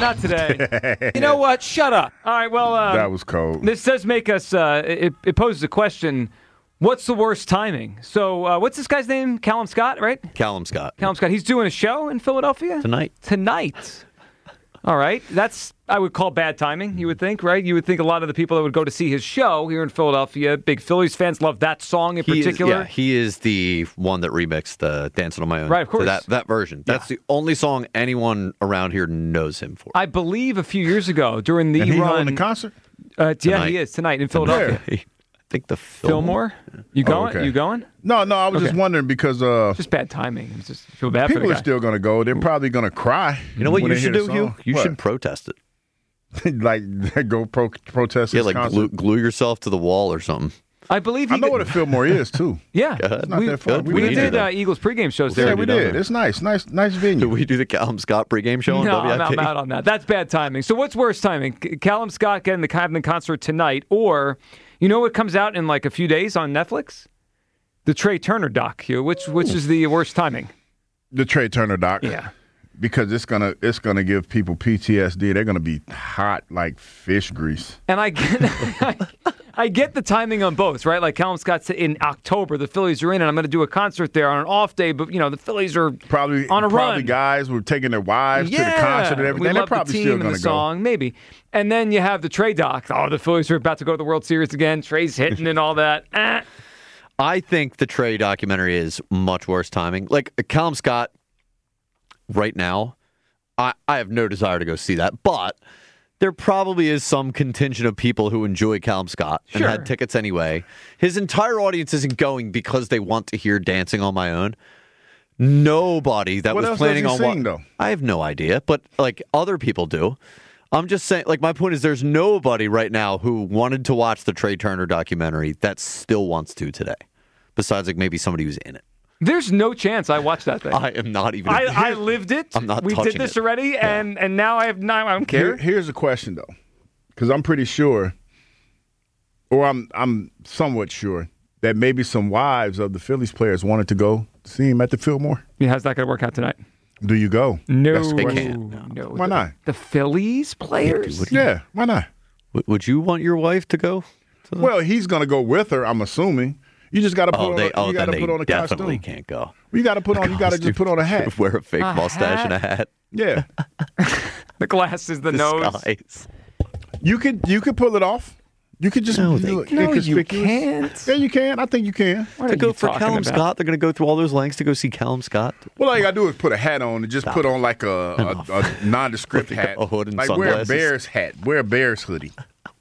Not today. You know what? Shut up. All right, well... that was cold. This does make us... It poses a question. What's the worst timing? So, what's this guy's name? Callum Scott, right? Callum Scott. Callum Scott. He's doing a show in Philadelphia? Tonight. All right. That's, I would call bad timing, you would think, right? You would think a lot of the people that would go to see his show here in Philadelphia, big Phillies fans, love that song in particular. He is the one that remixed the Dancing on My Own. Right, of course. That version. That's the only song anyone around here knows him for. I believe a few years ago during the and he run... holding the concert? Yeah, he is, tonight in Philadelphia. I think the Fillmore? You going? okay. You going? No, I was just wondering because just bad timing. It's just feel bad for the people guy. are still going to go. They're probably going to cry. You know what when you they should hear do, the Hugh? song. You What? should protest it. like go protest Yeah, his like concert. glue yourself to the wall or something. I believe I know what a Fillmore is too. Yeah, It's not that far. We need did to. Eagles pregame shows there. Yeah, we did. It's nice venue. Do we do the Callum Scott pregame show on No, WIP? I'm out on that. That's bad timing. So what's worse timing? Callum Scott getting the concert tonight, or you know what comes out in like a few days on Netflix? The Trey Turner doc. Which is the worst timing? The Trey Turner doc. Yeah. Because it's gonna give people PTSD. They're gonna be hot like fish grease. And I get the timing on both, right? Like Callum Scott's in October, the Phillies are in, and I'm going to do a concert there on an off day. But the Phillies are Probably on a probably run. guys were taking their wives to the concert and everything. We They're love probably the team still and gonna the song, maybe. And then you have the Trey doc. Oh, the Phillies are about to go to the World Series again. Trey's hitting and all that. I think the Trey documentary is much worse timing. Like Callum Scott, right now, I have no desire to go see that, but there probably is some contingent of people who enjoy Callum Scott and Sure. had tickets anyway. His entire audience isn't going because they want to hear Dancing on My Own. Nobody that What was else planning does on he sing, though? I have no idea, but like other people do. I'm just saying, like, my point is there's nobody right now who wanted to watch the Trey Turner documentary that still wants to today, besides like maybe somebody who's in it. There's no chance I watched that thing. I am not even. I lived it. I'm not We did touching this it. already, and now I don't care. Here's the question though, because I'm pretty sure, or I'm somewhat sure that maybe some wives of the Phillies players wanted to go see him at the Fillmore. Yeah, how's that going to work out tonight? Do you go? No, That's the They question. can't. no. Why not? The Phillies players? Yeah, why not? Would you want your wife to go? Well, he's going to go with her, I'm assuming. You just got to put on. You got then to they put on a definitely costume. can't go. You got to put on. You got to just put on a hat. Wear a fake mustache and a hat. Yeah, The glasses, the nose. Disguise. you could pull it off. You could just No, they look No, you inconspicuous. can't. Yeah, you can. I think you can. What To are go you for talking Callum about? Scott, they're going to go through all those lengths to go see Callum Scott. Well, all you got to do is put a hat on and just put on like a nondescript With hat. a hood and like wear a sunglasses. Bears hat. Wear a Bears hoodie.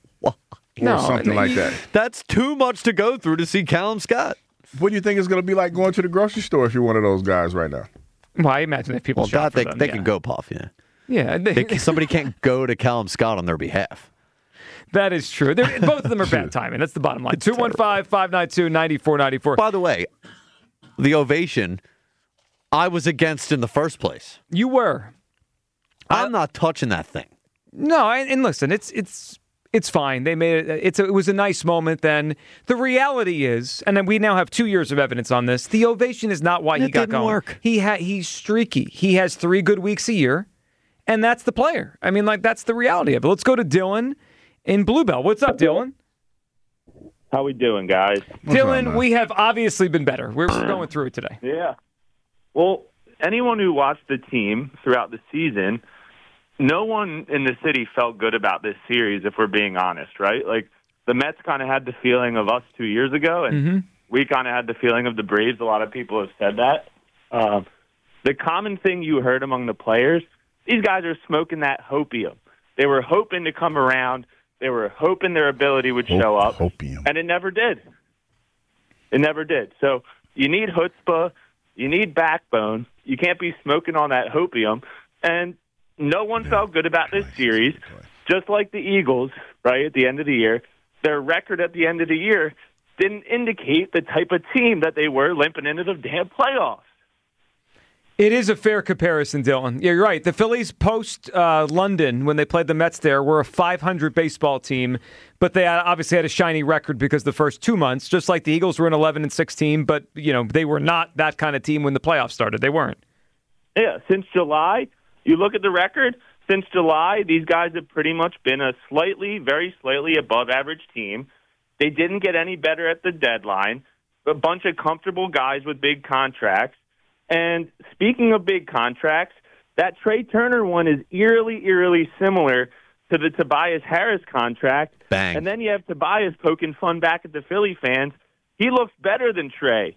No, or something like you- that. That's too much to go through to see Callum Scott. What do you think it's going to be like going to the grocery store if you're one of those guys right now? Well, I imagine if people Well, shop God, for they, them, they yeah. can go puff, yeah. Yeah, Somebody can't go to Callum Scott on their behalf. that is true. Both of them are bad timing. That's the bottom line. 215-592-9494. By the way, the ovation, I was against in the first place. You were. I'm not touching that thing. No, and listen, it's fine. They made it. It was a nice moment. Then the reality is, and then we now have 2 years of evidence on this. The ovation is not why he It got didn't going. work. He's streaky. He has 3 good weeks a year, and that's the player. I mean, like that's the reality of it. Let's go to Dylan in Bluebell. What's up, Dylan? How we doing, guys? Dylan, man? we have obviously been better. We're going through it today. Yeah. Well, anyone who watched the team throughout the season, no one in the city felt good about this series, if we're being honest, right? Like, the Mets kind of had the feeling of us 2 years ago, and we kind of had the feeling of the Braves. A lot of people have said that. The common thing you heard among the players, these guys are smoking that hopium. They were hoping to come around. They were hoping their ability would show up. Hopium. And it never did. It never did. So you need chutzpah. You need backbone. You can't be smoking on that hopium. And no one felt good about this series, just like the Eagles, right, at the end of the year. Their record at the end of the year didn't indicate the type of team that they were limping into the damn playoffs. It is a fair comparison, Dylan. Yeah, you're right. The Phillies post-London, when they played the Mets there, were a 500 baseball team, but they obviously had a shiny record because the first 2 months, just like the Eagles were in 11-16, but they were not that kind of team when the playoffs started. They weren't. Yeah, since July, you look at the record, since July, these guys have pretty much been a very slightly above average team. They didn't get any better at the deadline. A bunch of comfortable guys with big contracts. And speaking of big contracts, that Trey Turner one is eerily similar to the Tobias Harris contract. Bang. And then you have Tobias poking fun back at the Philly fans. He looks better than Trey.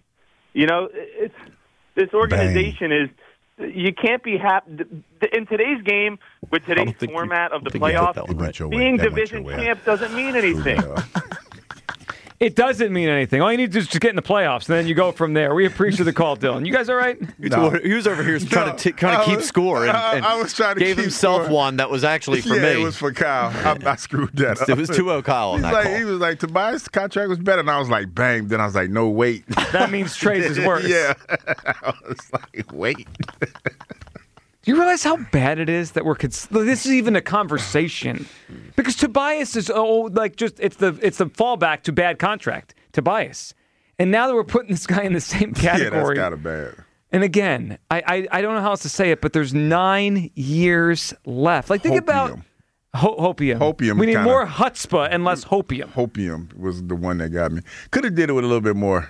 This organization is. You can't be happy in today's game with today's format of the playoffs. Being division champ doesn't mean anything. It doesn't mean anything. All you need to do is just get in the playoffs, and then you go from there. We appreciate the call, Dylan. You guys all right? No. He was over here trying to keep score, and I was trying to gave keep himself score. One that was actually for me. Yeah, it was for Kyle. I screwed that up. It was 2-0 Kyle on that call. He was like, Tobias' contract was better, and I was like, bang. Then I was like, no, wait. That means Trey's is worse. Yeah. I was like, wait. Do you realize how bad it is that this is even a conversation? Because Tobias is it's the fallback to bad contract, Tobias. And now that we're putting this guy in the same category. Yeah, that's kind of bad. And again, I don't know how else to say it, but there's 9 years left. Like think about hopium. Hopium. We need more chutzpah and less hopium. Hopium was the one that got me. Could have did it with a little bit more,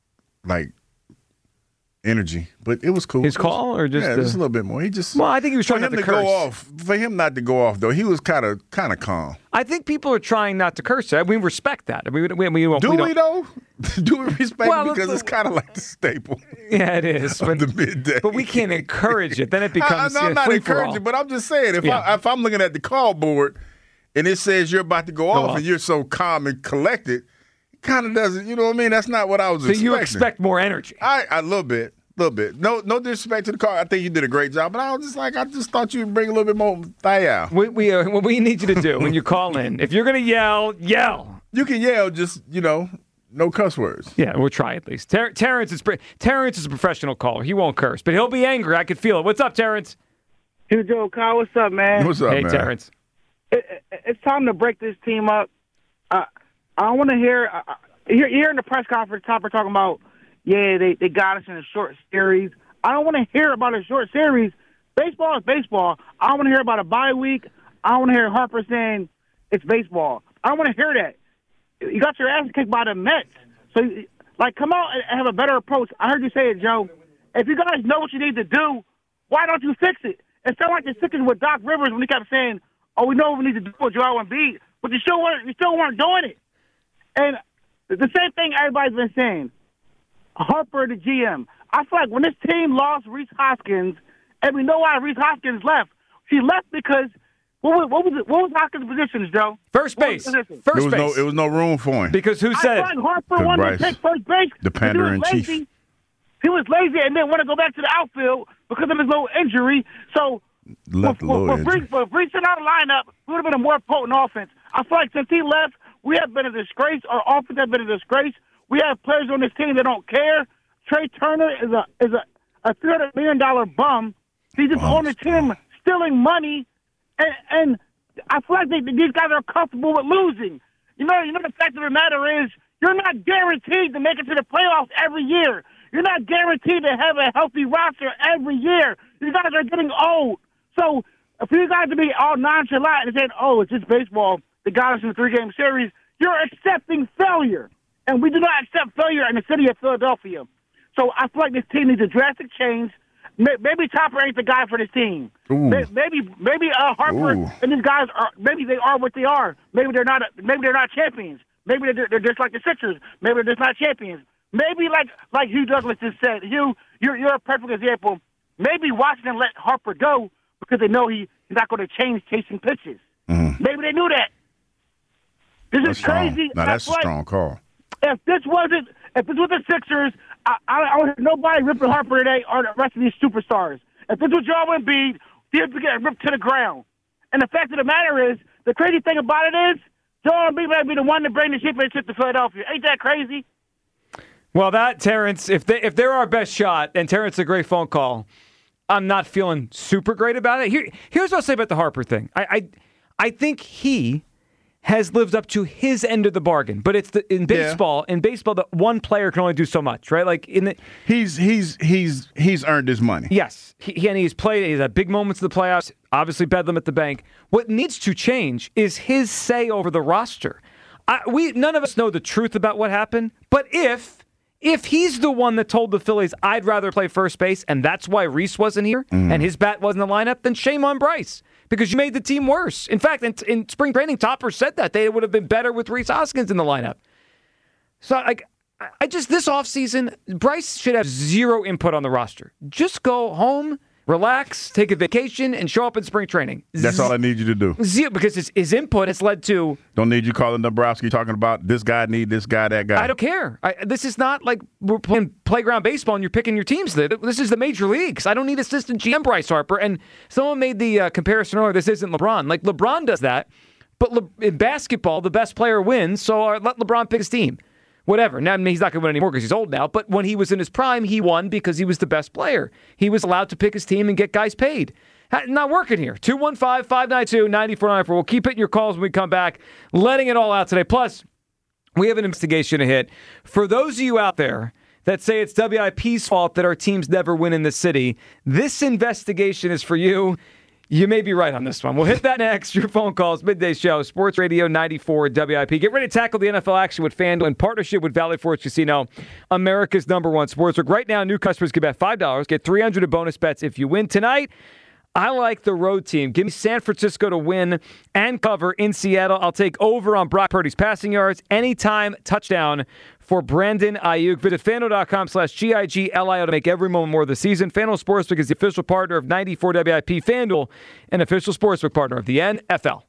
energy, but it was cool. His call, or just just a little bit more. He just I think he was trying not to curse. Go off. For him not to go off though, he was kind of calm. I think people are trying not to curse. We respect that. Do we though? Do we respect it? Because it's kind of like the staple. Yeah, it is. Of the midday. But we can't encourage it. Then it becomes I'm not free-for-all. encouraging, but I'm just saying if I'm looking at the call board and it says you're about to go off and you're so calm and collected. Kind of doesn't, you know what I mean? That's not what I was expecting. So you expect more energy? A little bit. No disrespect to the car. I think you did a great job, but I just thought you'd bring a little bit more thigh. What we need you to do when you call in, if you're going to yell. You can yell, just, no cuss words. Yeah, we'll try at least. Terrence is a professional caller. He won't curse, but he'll be angry. I can feel it. What's up, Terrence? Hey, Joe, Kyle, what's up, man? What's up, man? Hey, Terrence. It's time to break this team up. I want to hear here in the press conference, Topper talking about, they got us in a short series. I don't want to hear about a short series. Baseball is baseball. I don't want to hear about a bye week. I don't want to hear Harper saying it's baseball. I don't want to hear that. You got your ass kicked by the Mets. So, come out and have a better approach. I heard you say it, Joe. If you guys know what you need to do, why don't you fix it? It sounded like the Sixers with Doc Rivers when he kept saying, we know what we need to do with Joel Embiid, but you still weren't doing it. And the same thing everybody's been saying. Harper, the GM. I feel like when this team lost Reese Hoskins, and we know why Reese Hoskins left. She left because what was Hoskins' positions, Joe? First base. First base. It was no room for him. Because who said? I feel like Harper wanted to take first base. The pander in chief. He was lazy and didn't want to go back to the outfield because of his little injury. So for Reese out of lineup, we would have been a more potent offense. I feel like since he left, we have been a disgrace. Our offense has been a disgrace. We have players on this team that don't care. Trey Turner is a $300 million bum. He's just on the team stealing money, and I feel like these guys are comfortable with losing. You know the fact of the matter is you're not guaranteed to make it to the playoffs every year. You're not guaranteed to have a healthy roster every year. You guys are getting old. So for you guys to be all nonchalant and saying, it's just baseball, they got us in a 3-game series, you're accepting failure. And we do not accept failure in the city of Philadelphia. So I feel like this team needs a drastic change. Maybe Topper ain't the guy for this team. Maybe Harper and these guys maybe they are what they are. Maybe they're not champions. Maybe they're just like the Sixers. Maybe they're just not champions. Maybe like Hugh Douglas just said. Hugh, you're a perfect example. Maybe Washington let Harper go because they know he's not going to change chasing pitches. Mm-hmm. Maybe they knew that. This is crazy. Now that's a strong call. If this was the Sixers, I would have nobody ripping Harper today or the rest of these superstars. If this was Joel Embiid, he'd be getting ripped to the ground. And the fact of the matter is, the crazy thing about it is, Joel Embiid might be the one to bring the championship to Philadelphia. Ain't that crazy? Well, Terrence, if they're our best shot, and Terrence, a great phone call, I'm not feeling super great about it. Here's what I'll say about the Harper thing. I think he has lived up to his end of the bargain. But it's in baseball. In baseball, the one player can only do so much, right? Like he's earned his money. Yes, he's played. He's had big moments in the playoffs. Obviously, Bedlam at the bank. What needs to change is his say over the roster. None of us know the truth about what happened, but if he's the one that told the Phillies, I'd rather play first base, and that's why Reese wasn't here, and his bat wasn't in the lineup, then shame on Bryce, because you made the team worse. In fact, in spring training, Topper said that. They would have been better with Reese Hoskins in the lineup. So, this offseason, Bryce should have zero input on the roster. Just go home, relax, take a vacation, and show up in spring training. That's all I need you to do. Zero, because his input has led to... Don't need you calling Dombrowski talking about this guy need this guy, that guy. I don't care. This is not like we're playing playground baseball and you're picking your teams. This is the major leagues. I don't need assistant GM Bryce Harper. And someone made the comparison earlier, this isn't LeBron. Like, LeBron does that, but in basketball, the best player wins, so let LeBron pick his team. Whatever. Now, he's not going to win anymore because he's old now, but when he was in his prime, he won because he was the best player. He was allowed to pick his team and get guys paid. Not working here. 215-592-9494. We'll keep hitting your calls when we come back, letting it all out today. Plus, we have an investigation to hit. For those of you out there that say it's WIP's fault that our teams never win in the city, this investigation is for you. You may be right on this one. We'll hit that next. Your phone calls, Midday Show, Sports Radio 94 WIP. Get ready to tackle the NFL action with FanDuel in partnership with Valley Forge Casino, America's #1 sportsbook. Right now, new customers can bet $5, get $300 in bonus bets if you win. Tonight, I like the road team. Give me San Francisco to win and cover in Seattle. I'll take over on Brock Purdy's passing yards. Anytime touchdown for Brandon Ayuk. Visit FanDuel.com/GIGLIO to make every moment more of the season. FanDuel Sportsbook is the official partner of 94 WIP. FanDuel, an official sportsbook partner of the NFL.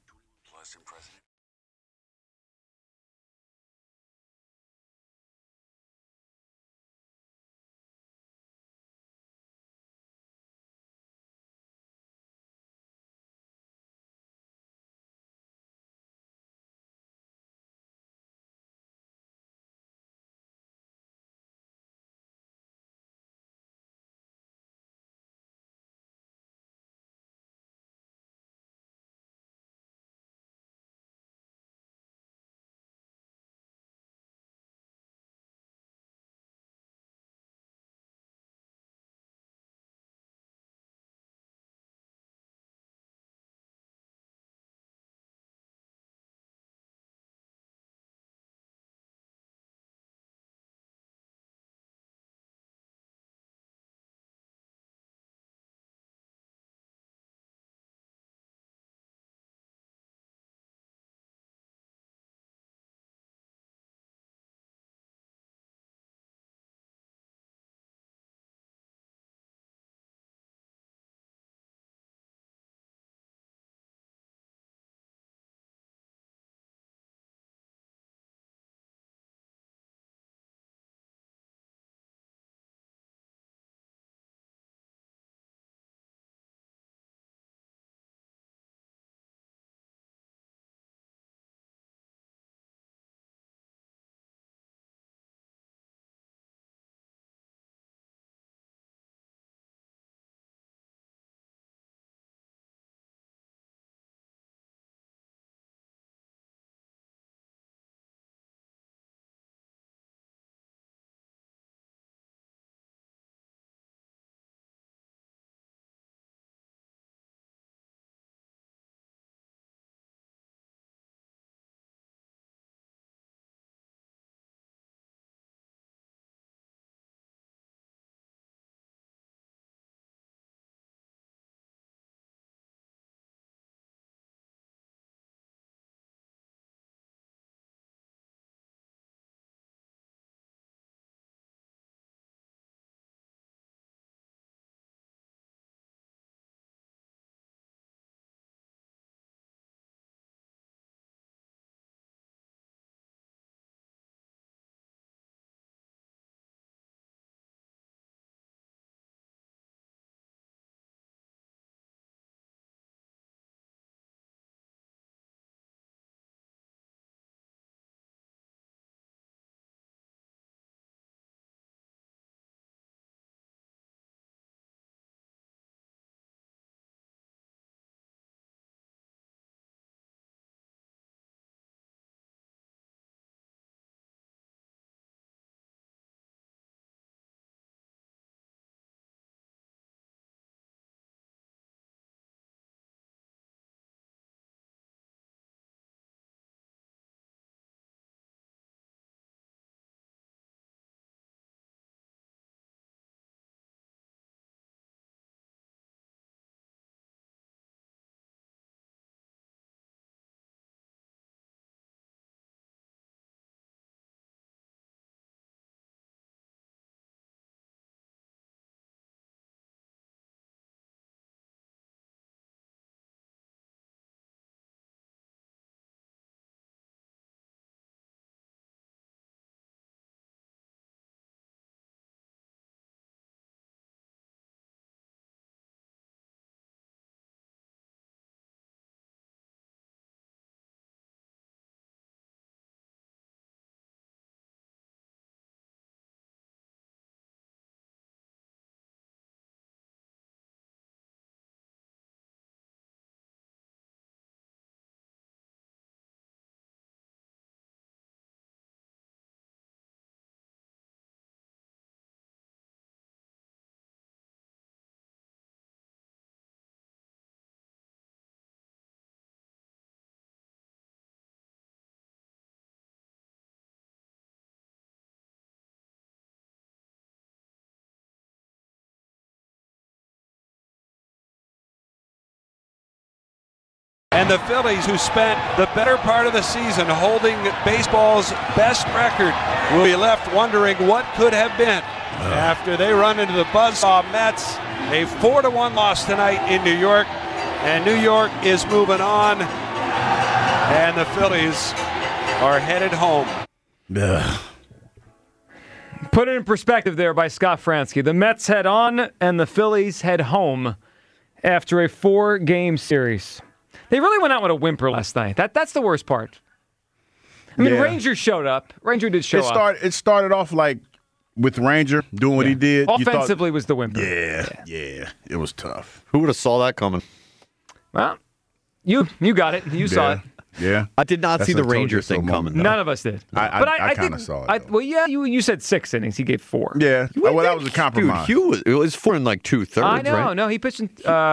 And the Phillies, who spent the better part of the season holding baseball's best record, will be left wondering what could have been after they run into the buzzsaw Mets. A 4-1 loss tonight in New York, and New York is moving on, and the Phillies are headed home. Ugh. Put it in perspective there by Scott Fransky. The Mets head on, and the Phillies head home after a 4-game series. They really went out with a whimper last night. That's the worst part. I mean, Yeah. Ranger showed up. Ranger did show up. It started off like with Ranger doing what he did. You thought- Offensively was the whimper. Yeah, it was tough. Who would have saw that coming? Well, you got it. You saw it. Yeah. I did not That's see the what I told Ranger you so thing moment coming. ago. None of us did. I kinda think- saw it, though. Well, yeah, you said 6 innings. He gave 4. Yeah. Well, that was a Dude, compromise. it was 4 and like 2/3. I know. Right? No, he pitched in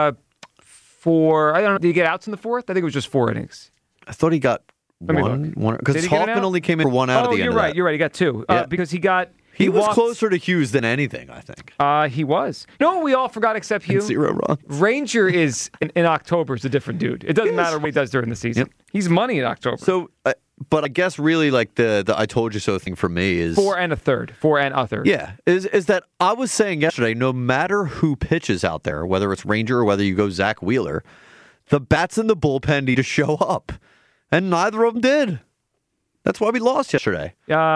4. I don't know. Did he get outs in the 4th? I think it was just 4 innings. I thought he got Let me one look. because Did he get an Hoffman out? only came in for 1 out at the end. You're of right. that. You're right. He got 2 Yeah. because he was walked- closer to Hughes than anything, I think. He was. You know what we all forgot except Hugh? 0 runs. Ranger is in October is a different dude. It doesn't matter what he does during the season. Yep. He's money in October. So, but I guess really like the I told you so thing for me is 4 and a third. 4 and a third. Yeah, is that I was saying yesterday, no matter who pitches out there, whether it's Ranger or whether you go Zach Wheeler, the bats in the bullpen need to show up, and neither of them did. That's why we lost yesterday.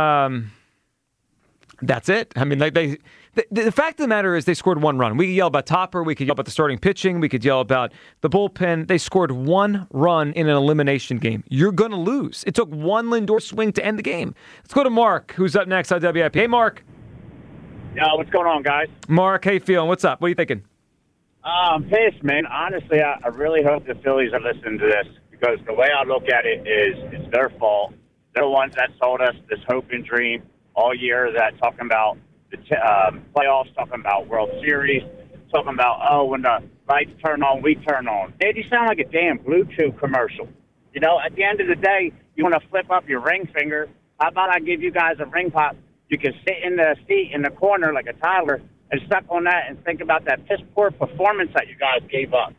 That's it. I mean, the fact of the matter is they scored 1 run. We could yell about Topper. We could yell about the starting pitching. We could yell about the bullpen. They scored 1 run in an elimination game. You're going to lose. It took 1 Lindor swing to end the game. Let's go to Mark, who's up next on WIP. Hey, Mark. What's going on, guys? Mark, how you feeling? What's up? What are you thinking? I'm pissed, man. Honestly, I really hope the Phillies are listening to this because the way I look at it is it's their fault. They're the ones that sold us this hope and dream all year, that talking about the playoffs, talking about World Series, talking about, when the lights turn on, we turn on. Dude, you sound like a damn Bluetooth commercial. You know, at the end of the day, you want to flip up your ring finger. How about I give you guys a ring pop? You can sit in the seat in the corner like a toddler and suck on that and think about that piss-poor performance that you guys gave up.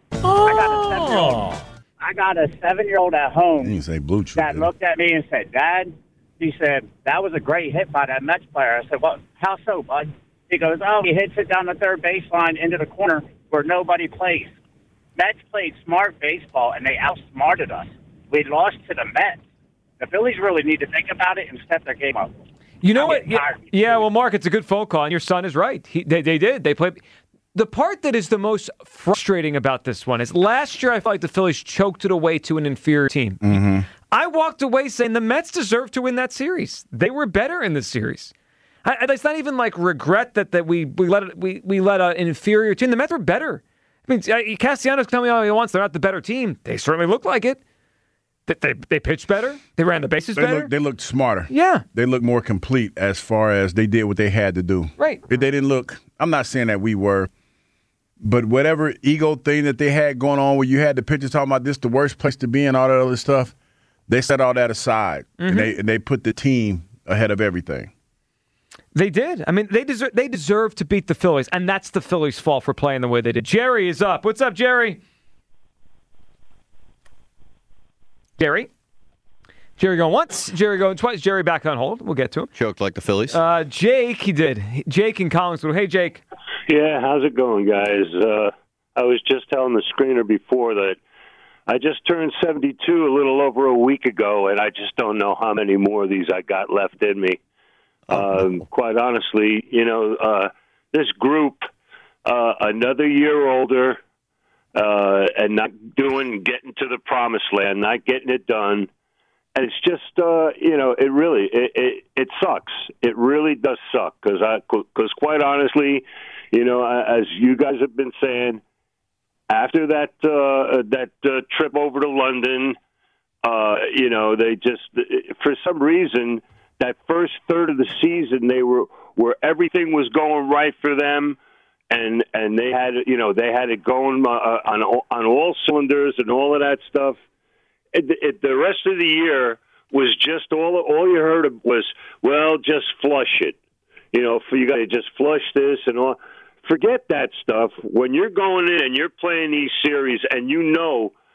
I got a 7-year-old at home You didn't say Bluetooth. that did looked at me and said, Dad, he said, that was a great hit by that Mets player. I said, well, how so, bud? He goes, he hits it down the third baseline into the corner where nobody plays. Mets played smart baseball, and they outsmarted us. We lost to the Mets. The Phillies really need to think about it and step their game up. You know I'm what? getting tired of you. Yeah, well, Mark, it's a good phone call, and your son is right. They did. They played. The part that is the most frustrating about this one is last year I felt like the Phillies choked it away to an inferior team. Mm-hmm. I walked away saying the Mets deserved to win that series. They were better in this series. It's not even like regret that we let an inferior team. The Mets were better. I mean, Castellanos tell me all he wants. They're not the better team. They certainly look like it. They pitched better. They ran the bases better. They looked smarter. Yeah. They looked more complete as far as they did what they had to do. Right. They didn't look, I'm not saying that we were, but whatever ego thing that they had going on where you had the pitchers talking about this the worst place to be and all that other stuff, they set all that aside. Mm-hmm. And they put the team ahead of everything. They did. I mean, they deserve to beat the Phillies, and that's the Phillies' fault for playing the way they did. Jerry is up. What's up, Jerry? Jerry going once, Jerry going twice. Jerry back on hold. We'll get to him. Choked like the Phillies. Jake, he did. Jake in Collinswood. Hey, Jake. Yeah, how's it going, guys? I was just telling the screener before that I just turned 72 a little over a week ago, and I just don't know how many more of these I got left in me. Quite honestly, this group, another year older, and not getting to the promised land, not getting it done. And it's just, it really, it sucks. It really does suck because quite honestly, as you guys have been saying, after that trip over to London, they just, for some reason, that first third of the season, they were where everything was going right for them. And they had it going on all cylinders and all of that stuff. The rest of the year was just all you heard was, well, just flush it. For you got to just flush this and all. Forget that stuff. When you're going in and you're playing these series and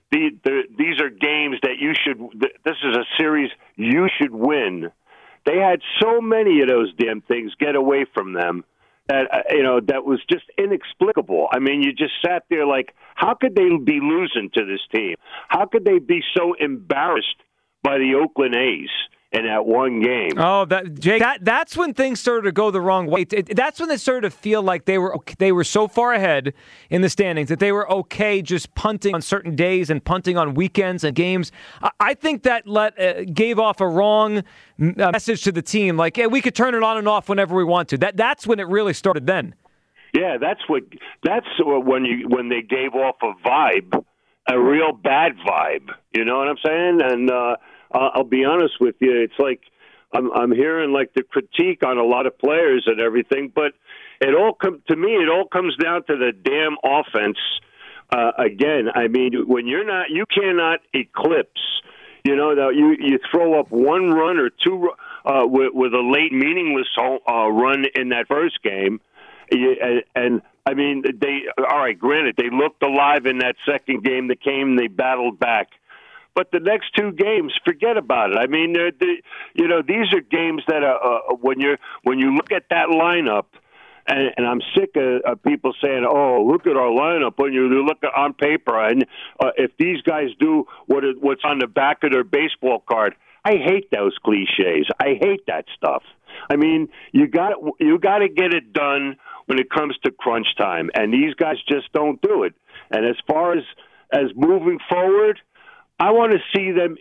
these are games that you should. This is a series you should win. They had so many of those damn things get away from them that that was just inexplicable. I mean, you just sat there like, how could they be losing to this team? How could they be so embarrassed by the Oakland A's in that one game? Oh, Jake, that's when things started to go the wrong way. That's when they started to feel like they were so far ahead in the standings that they were okay just punting on certain days and punting on weekends and games. I think that gave off a wrong message to the team, like, hey, we could turn it on and off whenever we want to. That's when it really started then. Yeah, that's when they gave off a vibe, a real bad vibe. You know what I'm saying? And I'll be honest with you, it's like I'm hearing like the critique on a lot of players and everything, but it all comes down to the damn offense. Again, I mean, when you cannot eclipse. You throw up one run or two with a late meaningless run in that first game, and I mean, granted, they looked alive in that second game. They battled back. But the next two games, forget about it. I mean, these are games that when you look at that lineup, and I'm sick of people saying, "Oh, look at our lineup." When you look on paper, and if these guys do what's on the back of their baseball card, I hate those cliches. I hate that stuff. I mean, you got to get it done when it comes to crunch time, and these guys just don't do it. And as far as moving forward, I want to see them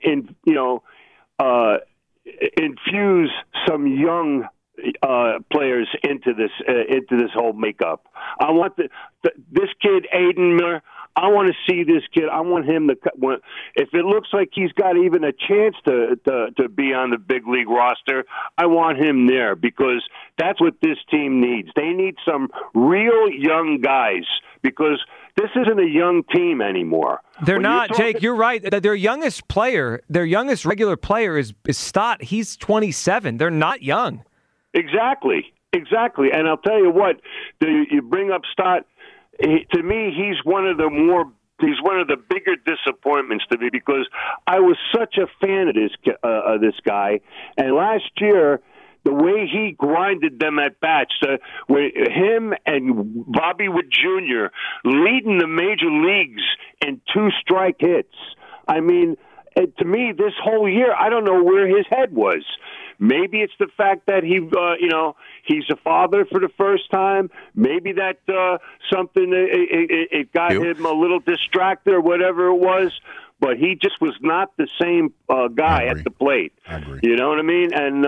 infuse some young players into this whole makeup. I want this kid Aiden Miller. I want to see this kid. I want him to. If it looks like he's got even a chance to be on the big league roster, I want him there because that's what this team needs. They need some real young guys because this isn't a young team anymore. They're not, Jake. You're right. Their youngest regular player is Stott. He's 27. They're not young. Exactly. And I'll tell you what, you bring up Stott, to me, he's one of the bigger disappointments to me because I was such a fan of this guy. And last year, the way he grinded them at bats, with him and Bobby Witt Jr. leading the major leagues in 2-strike hits. I mean, to me, this whole year, I don't know where his head was. Maybe it's the fact that he's a father for the first time. Maybe that something it got him a little distracted or whatever it was. But he just was not the same guy at the plate. I agree. You know what I mean? And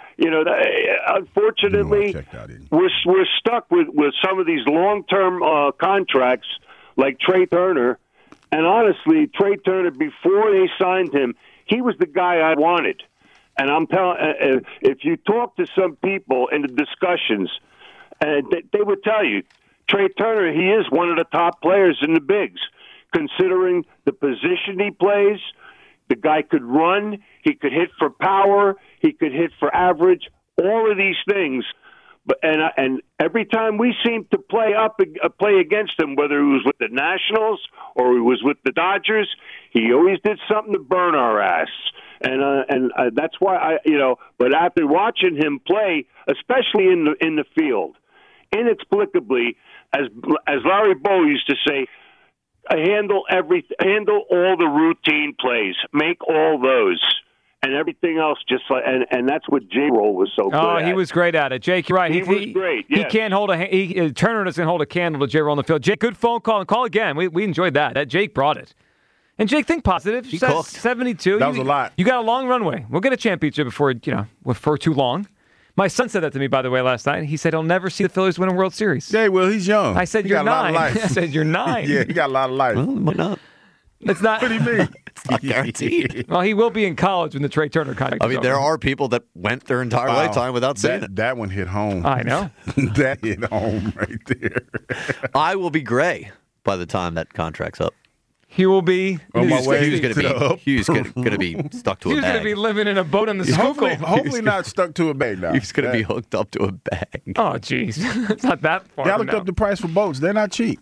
unfortunately, we're stuck with some of these long-term contracts like Trey Turner. And honestly, Trey Turner, before they signed him, he was the guy I wanted. And I'm telling, if you talk to some people in the discussions, they would tell you, Trey Turner, he is one of the top players in the bigs, considering the position he plays. The guy could run, he could hit for power, he could hit for average, all of these things. And every time we seemed to play against him, whether he was with the Nationals or he was with the Dodgers, he always did something to burn our ass. And that's why But after watching him play, especially in the field, inexplicably, as Larry Bow used to say, handle all the routine plays, make all those. And everything else, just like, and that's what J-Roll was so good at. Oh, he was great at it. Jake, you're right. He was great. Yes. He can't hold Turner doesn't hold a candle to J-Roll in the field. Jake, good phone call, and call again. We enjoyed that. Jake brought it. And Jake, think positive. He cooked. 72. That was a lot. You got a long runway. We'll get a championship before too long. My son said that to me, by the way, last night. He said he'll never see the Phillies win a World Series. Yeah, well, he's young. I said, you're 9. I said, you're 9. Yeah, he got a lot of life. Well, why not? It's not. What do you mean? It's not guaranteed. Well, he will be in college when the Trey Turner contract is over. There are people that went their entire lifetime without seeing it. That one hit home. I know. That hit home right there. I will be gray by the time that contract's up. He will be on my way Hugh's going to be stuck to a bag. He's going to be living in a boat on the Schuylkill. Hopefully not stuck to a bag now. He's going to be hooked up to a bag. Oh, jeez. It's not that far. I looked up the price for boats. They're not cheap.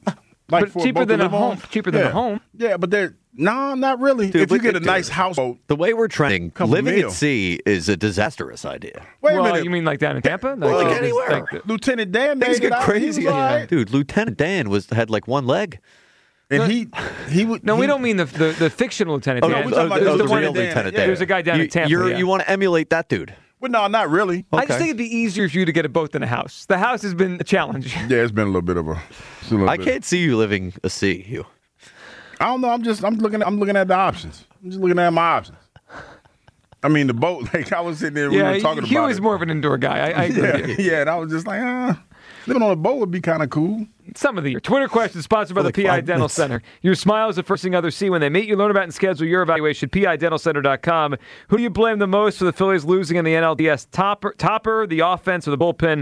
Like But for cheaper both to than a live on? home. Cheaper than a home. Yeah, but not really. Dude, if you but get a dude, nice houseboat. The way we're trending, Couple living meal. at sea is a disastrous idea. Wait a Well, minute. you mean like down in Tampa? Like just anywhere. Lieutenant Dan Things made it get out. crazy. He was all right. Dude, Lieutenant Dan had like one leg. And he would. No, he, we don't mean the fictional Lieutenant Oh, Dan. no, we're talking about There's the the one real in- Lieutenant Dan. There's a guy down in Tampa. yeah. You want to emulate that dude. Well, no, not really. I just Okay. think it'd be easier for you to get a boat than a house. The house has been a challenge. Yeah, it's been a little bit of a. I can't see you living a sea, Hugh. I don't know. I'm looking at the options. I'm just looking at my options. I mean, the boat. Like I was sitting there, we were talking he about was it. more of an indoor guy. I agree with you. Yeah, and I was just like, living on a boat would be kind of cool. Some of the year. Twitter question sponsored by For like the PI 5 Dental minutes. Center. Your smile is the first thing others see when they meet you. Learn about and schedule your evaluation. PIDentalCenter.com. Who do you blame the most for the Phillies losing in the NLDS? Topper, the offense, or the bullpen?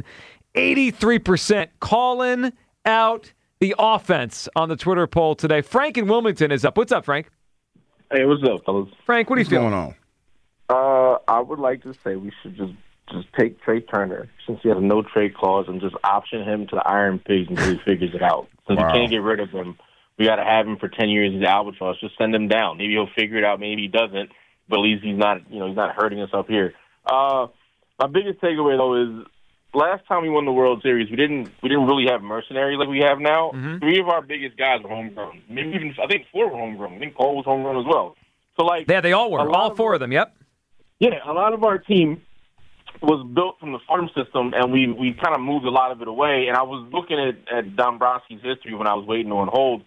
83% calling out the offense on the Twitter poll today. Frank in Wilmington is up. What's up, Frank? Hey, what's up, fellas? Frank, what do you What's feel? going on? I would like to say we should just take Trey Turner, since he has a no-trade clause, and just option him to the Iron Pigs until he figures it out. Since Wow. we can't get rid of him, we got to have him for 10 years as albatross. Just send him down. Maybe he'll figure it out. Maybe he doesn't. But at least he's not hurting us up here. My biggest takeaway though is last time we won the World Series, we didn't really have mercenaries like we have now. Mm-hmm. 3 of our biggest guys were homegrown. Maybe even I think 4 were homegrown. I think Cole was homegrown as well. So like Yeah, they all were. a lot All 4 of them, yep. Yeah, a lot of our team was built from the farm system, and we kind of moved a lot of it away. And I was looking at Dombrowski's history when I was waiting on hold.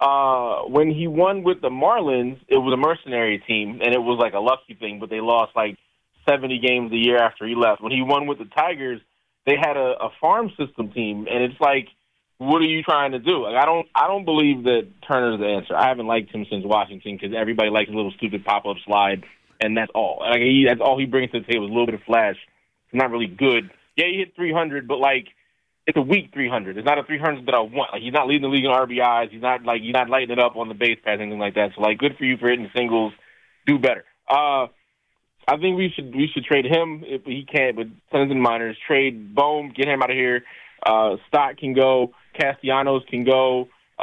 When he won with the Marlins, it was a mercenary team, and it was like a lucky thing, but they lost like 70 games a year after he left. When he won with the Tigers, they had a farm system team, and it's like, what are you trying to do? Like, I don't believe that Turner's the answer. I haven't liked him since Washington because everybody likes a little stupid pop-up slide, and that's all. Like that's all he brings to the table is a little bit of flash. It's not really good. Yeah, he hit 300, but like it's a weak 300. It's not a 300 that I want. Like he's not leading the league in RBIs. He's not lighting it up on the base pass, anything like that. So like, good for you for hitting singles. Do better. I think we should trade him if he can't. But Sons and Miners, trade Bohm, get him out of here. Stott can go. Castellanos can go.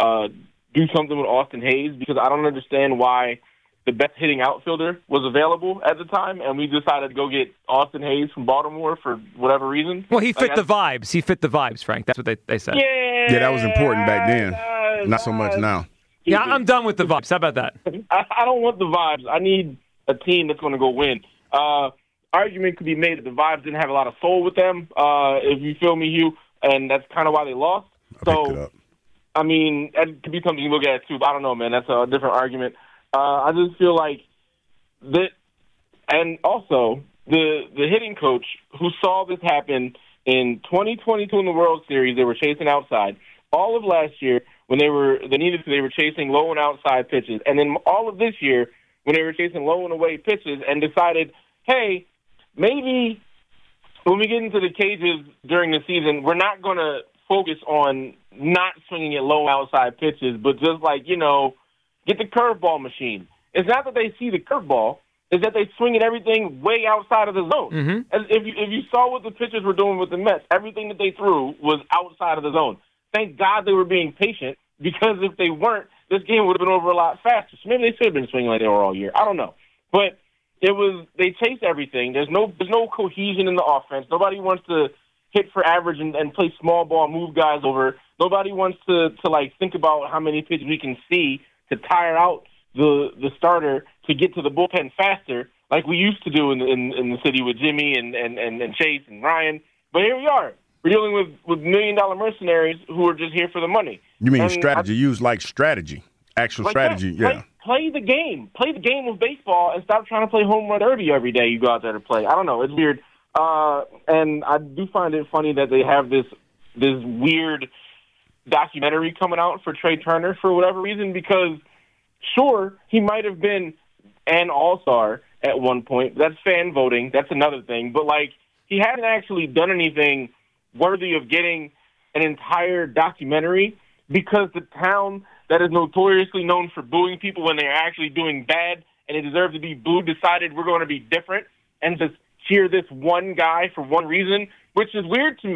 Do something with Austin Hayes because I don't understand why the best hitting outfielder was available at the time, and we decided to go get Austin Hayes from Baltimore for whatever reason. Well, he fit the vibes. He fit the vibes, Frank. That's what they said. Yeah, that was important back then. Not so much now. Yeah, I'm done with the vibes. How about that? I don't want the vibes. I need a team that's going to go win. Argument could be made that the vibes didn't have a lot of soul with them, if you feel me, Hugh, and that's kind of why they lost. So, I mean, that could be something you look at, too, but I don't know, man. That's a different argument. I just feel like that, and also the hitting coach who saw this happen in 2022 in the World Series, they were chasing outside. All of last year, when they were chasing low and outside pitches, and then all of this year when they were chasing low and away pitches, and decided, hey, maybe when we get into the cages during the season, we're not going to focus on not swinging at low outside pitches, but just get the curveball machine. It's not that they see the curveball; it's that they swing at everything way outside of the zone. Mm-hmm. As if you saw what the pitchers were doing with the Mets, everything that they threw was outside of the zone. Thank God they were being patient, because if they weren't, this game would have been over a lot faster. So maybe they should have been swinging like they were all year. I don't know, but they chase everything. There's no cohesion in the offense. Nobody wants to hit for average and play small ball, move guys over. Nobody wants to think about how many pitches we can see to tire out the starter to get to the bullpen faster, like we used to do in the city with Jimmy and Chase and Ryan. But here we are. We're dealing with $1 million mercenaries who are just here for the money. You mean strategy? Use strategy, actual strategy. Yeah. Play the game. Play the game of baseball and stop trying to play home run derby every day you go out there to play. I don't know. It's weird. And I do find it funny that they have this weird documentary coming out for Trey Turner for whatever reason, because sure, he might have been an all-star at one point. That's fan voting. That's another thing. But, he hadn't actually done anything worthy of getting an entire documentary, because the town that is notoriously known for booing people when they're actually doing bad and they deserve to be booed decided we're going to be different and just cheer this one guy for one reason, which is weird to me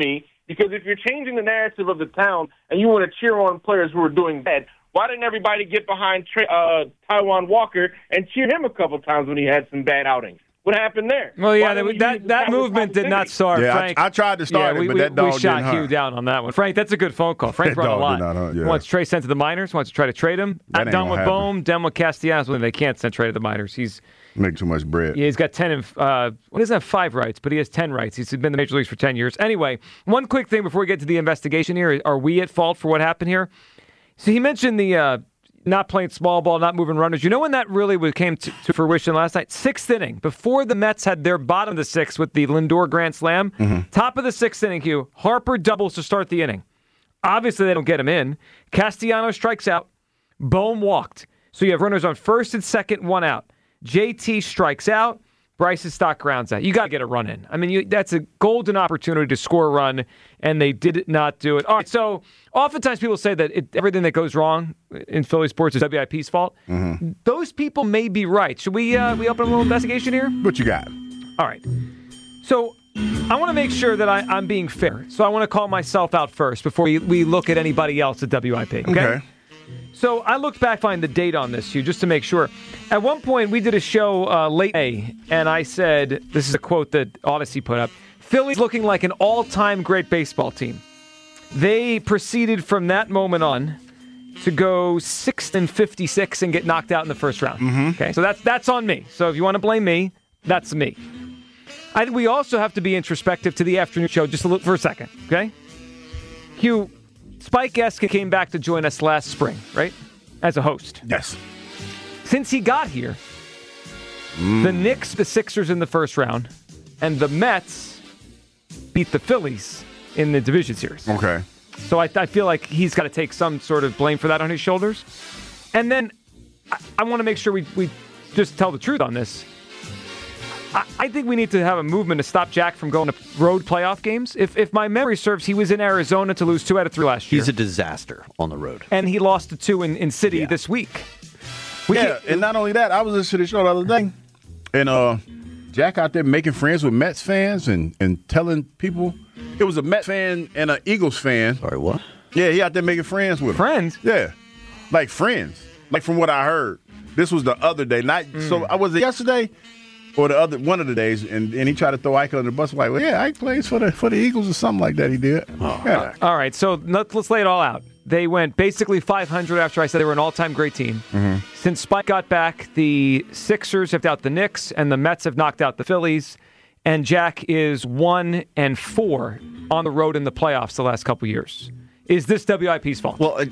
Because if you're changing the narrative of the town and you want to cheer on players who are doing bad, why didn't everybody get behind Taiwan Walker and cheer him a couple times when he had some bad outings? What happened there? Well, yeah, that movement did not start, Yeah, Frank. I tried to start it, but that dog we shot didn't Hugh hunt. down on that one. Frank, that's a good phone call. Frank brought a dog lot. did not hunt, yeah. Wants Trey sent to the minors, wants to try to trade him. That ain't Done gonna with happen. Bohm, done with Castellanos. Well, they can't send Trey to the minors. He's Make too much bread. He's got 10 and he doesn't have 5 rights, but he has 10 rights. He's been in the major leagues for 10 years. Anyway, one quick thing before we get to the investigation here. Are we at fault for what happened here? So he mentioned the not playing small ball, not moving runners. You know when that really came to fruition last night? 6th inning, before the Mets had their bottom of the 6th with the Lindor grand slam. Top of the 6th inning, Hugh, Harper doubles to start the inning. Obviously, they don't get him in. Castellanos strikes out. Bohm walked. So you have runners on first and second, 1 out. JT strikes out. Bryce's stock grounds out. You got to get a run in. I mean, that's a golden opportunity to score a run, and they did not do it. All right, so oftentimes people say that everything that goes wrong in Philly sports is WIP's fault. Those people may be right. Should we open a little investigation here? What you got? All right. So I want to make sure that I'm being fair. So I want to call myself out first before we look at anybody else at WIP. Okay? So I looked back, find the date on this, Hugh, just to make sure. At one point, we did a show late May, and I said, this is a quote that Odyssey put up, Philly's looking like an all-time great baseball team. They proceeded from that moment on to go 6-56 and get knocked out in the first round. Okay, so that's on me. So if you want to blame me, that's me. I think we also have to be introspective to the afternoon show just for a second, okay? Hugh, Spike Eskin came back to join us last spring, right? As a host. Yes. Since he got here, the Knicks, the Sixers in the first round, and the Mets beat the Phillies in the division series. Okay. So I feel like he's got to take some sort of blame for that on his shoulders. And then I want to make sure we just tell the truth on this. I think we need to have a movement to stop Jack from going to road playoff games. If my memory serves, he was in Arizona to lose 2 out of 3 last year. He's a disaster on the road. And he lost to 2 in City this week. And not only that, I was listening to the show the other day, and Jack out there making friends with Mets fans and telling people it was a Mets fan and an Eagles fan. Sorry, what? Yeah, he out there making friends with them. Friends? Yeah, like friends. Like from what I heard, this was the other day. Not so. I was it yesterday. Or the other one of the days, and he tried to throw Ike under the bus. Like, well, yeah, Ike plays for the Eagles or something like that. He did. Yeah. All right, so let's lay it all out. They went basically 500 after I said they were an all-time great team. Since Spike got back, the Sixers have knocked out the Knicks, and the Mets have knocked out the Phillies. And Jack is 1-4 on the road in the playoffs the last couple years. Is this WIP's fault? Well,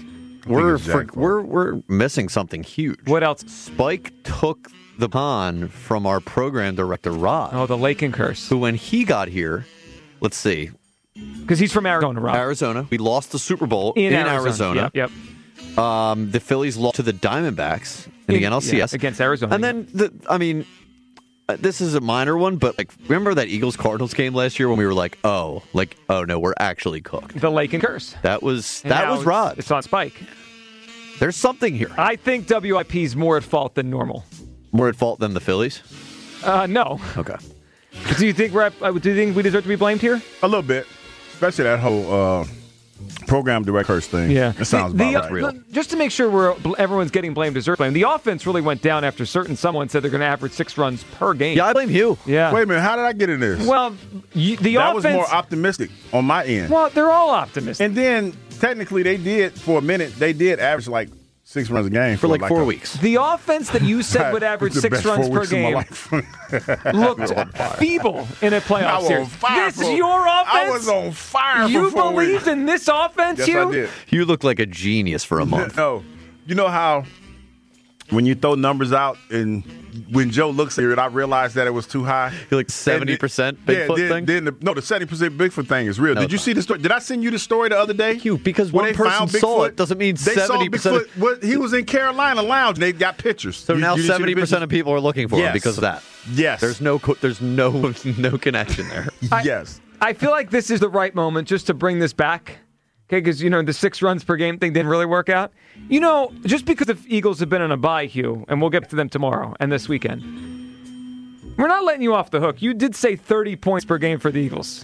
we're missing something huge. What else? Spike took the pawn from our program director, Rod. Oh, the Lakin curse. Who, when he got here, let's see. Because he's from Arizona, Rod. Arizona. We lost the Super Bowl in Arizona. Yep. The Phillies lost to the Diamondbacks in the NLCS. Yeah, against Arizona. And then, this is a minor one, but remember that Eagles-Cardinals game last year when we were like, oh no, we're actually cooked. The Lakin curse. That was Rod. It's on Spike. There's something here. I think WIP's more at fault than normal. More at fault than the Phillies? No. Okay. Do you think we deserve to be blamed here? A little bit, especially that whole program director thing. Yeah, it sounds about real. Just to make sure everyone's getting blamed, deserves blame. The offense really went down after someone said they're going to average 6 runs per game. Yeah, I blame you. Yeah. Wait a minute, how did I get in this? Well, the that offense was more optimistic on my end. Well, they're all optimistic. And then technically, they did for a minute. They did average 6 runs a game for 4 weeks. The offense that you said would average 6 runs per game looked feeble in a playoff series. This is your offense? I was on fire for 4 weeks. You believed in this offense, Yes, Hugh? I did. You look like a genius for a month. No. You know how when you throw numbers out and when Joe looks at it, I realized that it was too high. You're like 70% Bigfoot thing? The 70% Bigfoot thing is real. Did you see the story? Did I send you the story the other day? Because one person saw it doesn't mean 70%. He was in Carolina Lounge and they got pictures. So now 70% of people are looking for him because of that. Yes. There's no connection there. Yes. I feel like this is the right moment just to bring this back. Okay, because, the 6 runs per game thing didn't really work out. Just because the Eagles have been on a bye, Hugh, and we'll get to them tomorrow and this weekend, we're not letting you off the hook. You did say 30 points per game for the Eagles.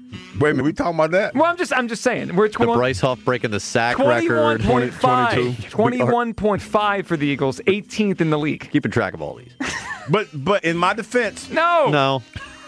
Wait a minute, we talking about that? Well, I'm just saying. We're The Bryce Huff breaking the sack record. 21.5. 21.5 for the Eagles, 18th in the league. Keeping track of all these. But in my defense, No.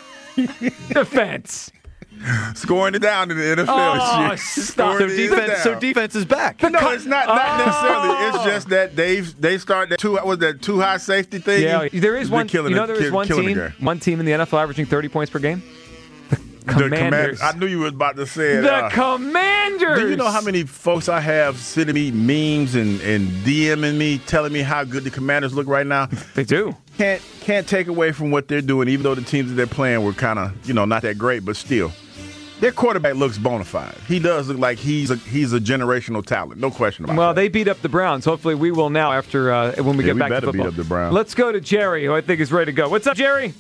Defense. scoring it down in the NFL. Oh, shit. stop. Scoring it So down. defense is back. No, it's not necessarily. It's just that they start that too high safety thing. Yeah, there is one. Killing There is one team in the NFL averaging 30 points per game. The Commanders. I knew you was about to say it. The Commanders. Do you know how many folks I have sending me memes and DMing me, telling me how good the Commanders look right now? They do. Can't take away from what they're doing, even though the teams that they're playing were kind of not that great, but still. Their quarterback looks bona fide. He does look like he's a generational talent. No question about that. Well, they beat up the Browns. Hopefully we will now after when we get back to football. Beat up the Browns. Let's go to Jerry, who I think is ready to go. What's up, Jerry?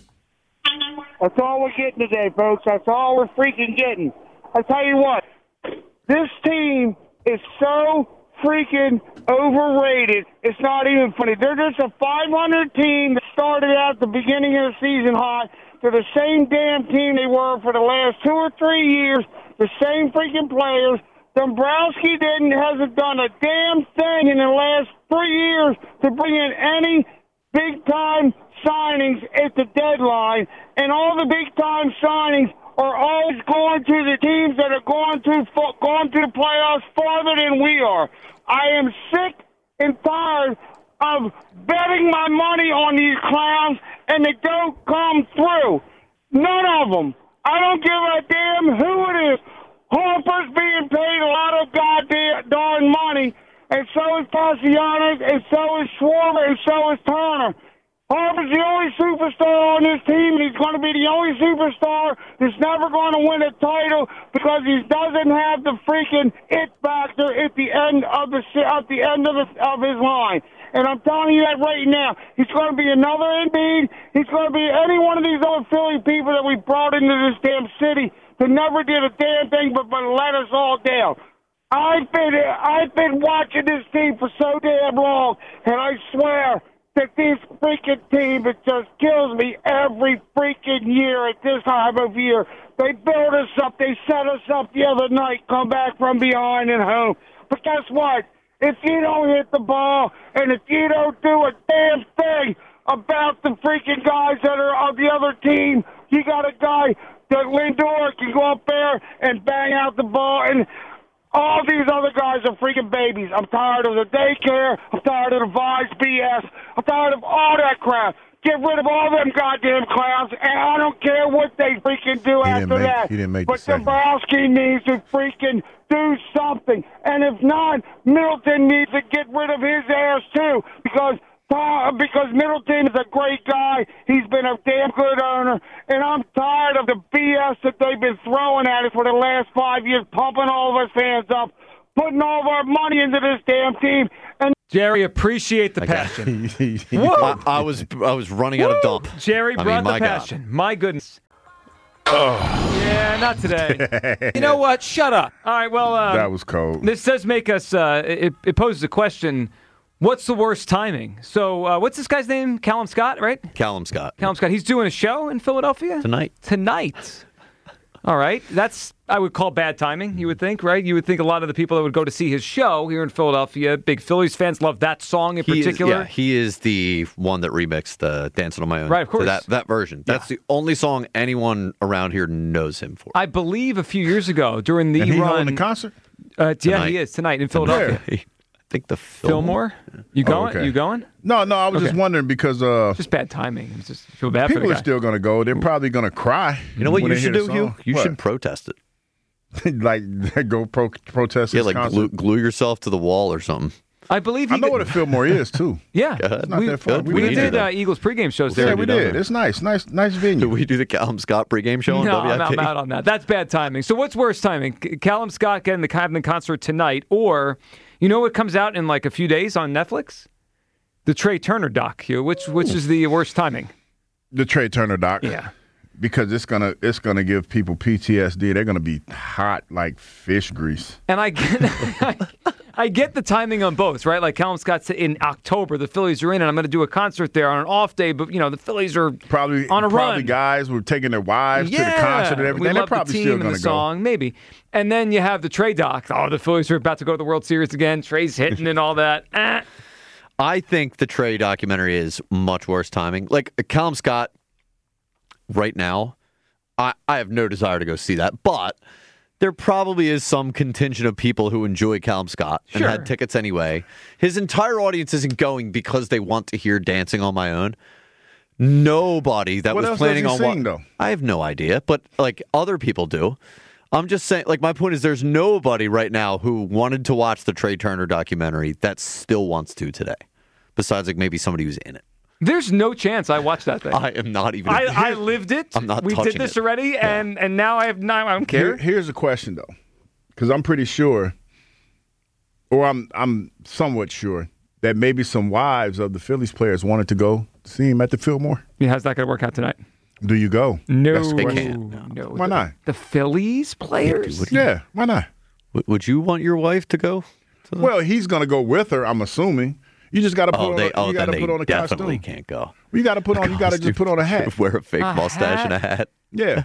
That's all we're getting today, folks. That's all we're freaking getting. I tell you what, this team is so freaking overrated. It's not even funny. They're just a 500 team that started out at the beginning of the season hot. They're the same damn team they were for the last 2 or 3 years. The same freaking players. Dombrowski hasn't done a damn thing in the last 3 years to bring in any big-time signings at the deadline, and all the big-time signings are always going to the teams that are going to the playoffs farther than we are. I am sick and tired of betting my money on these clowns, and they don't come through. None of them. I don't give a damn who it is. Harper's being paid a lot of darn money, and so is Castellanos, and so is Schwarber, and so is Turner. Harper's the only superstar on this team, and he's going to be the only superstar that's never going to win a title because he doesn't have the freaking it factor at the end of his line. And I'm telling you that right now. He's going to be another Embiid. He's going to be any one of these other Philly people that we brought into this damn city that never did a damn thing but let us all down. I've been watching this team for so damn long, and I swear that this freaking team, it just kills me every freaking year at this time of year. They build us up. They set us up the other night, come back from behind and home. But guess what? If you don't hit the ball and if you don't do a damn thing about the freaking guys that are of the other team, you got a guy that Lindor can go up there and bang out the ball, and all these other guys are freaking babies. I'm tired of the daycare. I'm tired of the Vise BS. I'm tired of all that crap. Get rid of all them goddamn clowns, and I don't care what they freaking do after that. He didn't make but the segment. Dombrowski needs to freaking do something. And if not, Middleton needs to get rid of his ass too, because Middleton is a great guy. He's been a damn good owner, and I'm tired of the BS that they've been throwing at us for the last 5 years, pumping all of us fans up, putting all of our money into this damn team. And Jerry, appreciate the passion. Whoa. I was running out of dump. Jerry brought the passion. God. My goodness. Oh. Yeah, not today. You know what? Shut up. All right, well. That was cold. This does make us, it poses a question. What's the worst timing? So, what's this guy's name? Callum Scott, right? Callum Scott. Callum Scott. He's doing a show in Philadelphia? Tonight. All right. That's, I would call bad timing, you would think, right? You would think a lot of the people that would go to see his show here in Philadelphia, big Phillies fans, love that song in particular. He is the one that remixed the Dancing on My Own. Right, of course. So that version. That's the only song anyone around here knows him for. I believe a few years ago during the and he run. holding the concert? Yeah, he is tonight in Philadelphia. I think the Fillmore. You going? okay. You going? No, I was just wondering because just bad timing. It's just I feel bad for the people guy. are still going to go. They're probably going to cry. You know what when you they should hear do, the Hugh? song. You What? should protest it. like go protest. Yeah, his like concert. glue yourself to the wall or something. I believe I know what a Fillmore is too. Yeah, It's not that far. we need did to. Eagles pregame shows there. Yeah, we did. It's nice venue. Do we do the Callum Scott pregame show on No, WIP? I'm out on that. That's bad timing. So what's worse timing? Callum Scott getting the concert tonight, or you know what comes out in like a few days on Netflix? The Trey Turner doc. Hugh. Which is the worst timing? The Trey Turner doc. Yeah. Because it's gonna give people PTSD. They're gonna be hot like fish grease. And I get the timing on both, right? Like Callum Scott said, in October, the Phillies are in, and I'm going to do a concert there on an off day. But the Phillies are probably on a probably run. guys were taking their wives to the concert and everything. We They're love probably the team still and going the to go. song, maybe. And then you have the trade doc. Oh, the Phillies are about to go to the World Series again. Trey's hitting and all that. I think the Trey documentary is much worse timing. Like Callum Scott, right now, I have no desire to go see that, but there probably is some contingent of people who enjoy Callum Scott and had tickets anyway. His entire audience isn't going because they want to hear Dancing on My Own. Nobody that was planning on sing, though? I have no idea, but like other people do. I'm just saying, like, my point is there's nobody right now who wanted to watch the Trey Turner documentary that still wants to today, besides like maybe somebody who's in it. There's no chance I watched that thing. I am not even. I lived it. I'm not We touching did this it. already, and now I don't care. Here's a question though, because I'm pretty sure, or I'm somewhat sure that maybe some wives of the Phillies players wanted to go see him at the Fillmore. Yeah, how's that going to work out tonight? Do you go? No, That's the They question. can't. no. Why not? The Phillies players? Yeah, why not? Would you want your wife to go? Well, he's going to go with her. I'm assuming. You just got to put Then they put on a definitely costume. can't go. You got to put on. You got to just put on a hat. Wear a fake A mustache and a hat. Yeah,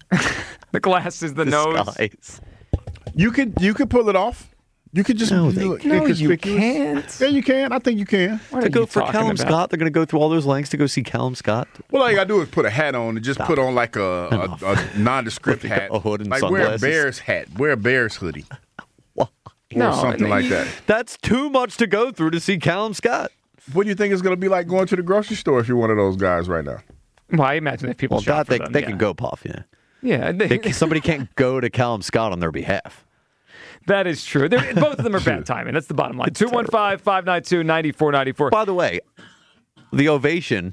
The glasses, the nose. Disguise. you could pull it off. You could just No, do it No, you inconspicuous. can't. Yeah, you can. I think you can. What To are go you for talking Callum about? Scott, they're going to go through all those lengths to go see Callum Scott. Well, all you gotta do is put a hat on and just put on like a nondescript With hat, a hood and like wear a sunglasses. Bears hat, wear a Bears hoodie, or No, something like that. That's too much to go through to see Callum Scott. What do you think it's gonna be like going to the grocery store if you're one of those guys right now? Well, I imagine if people Well, shop God, for them, they yeah. can go, Puff. Yeah, Yeah, somebody can't go to Callum Scott on their behalf. that is true. Both of them are bad timing. That's the bottom line. 215-592-9494. By the way, the ovation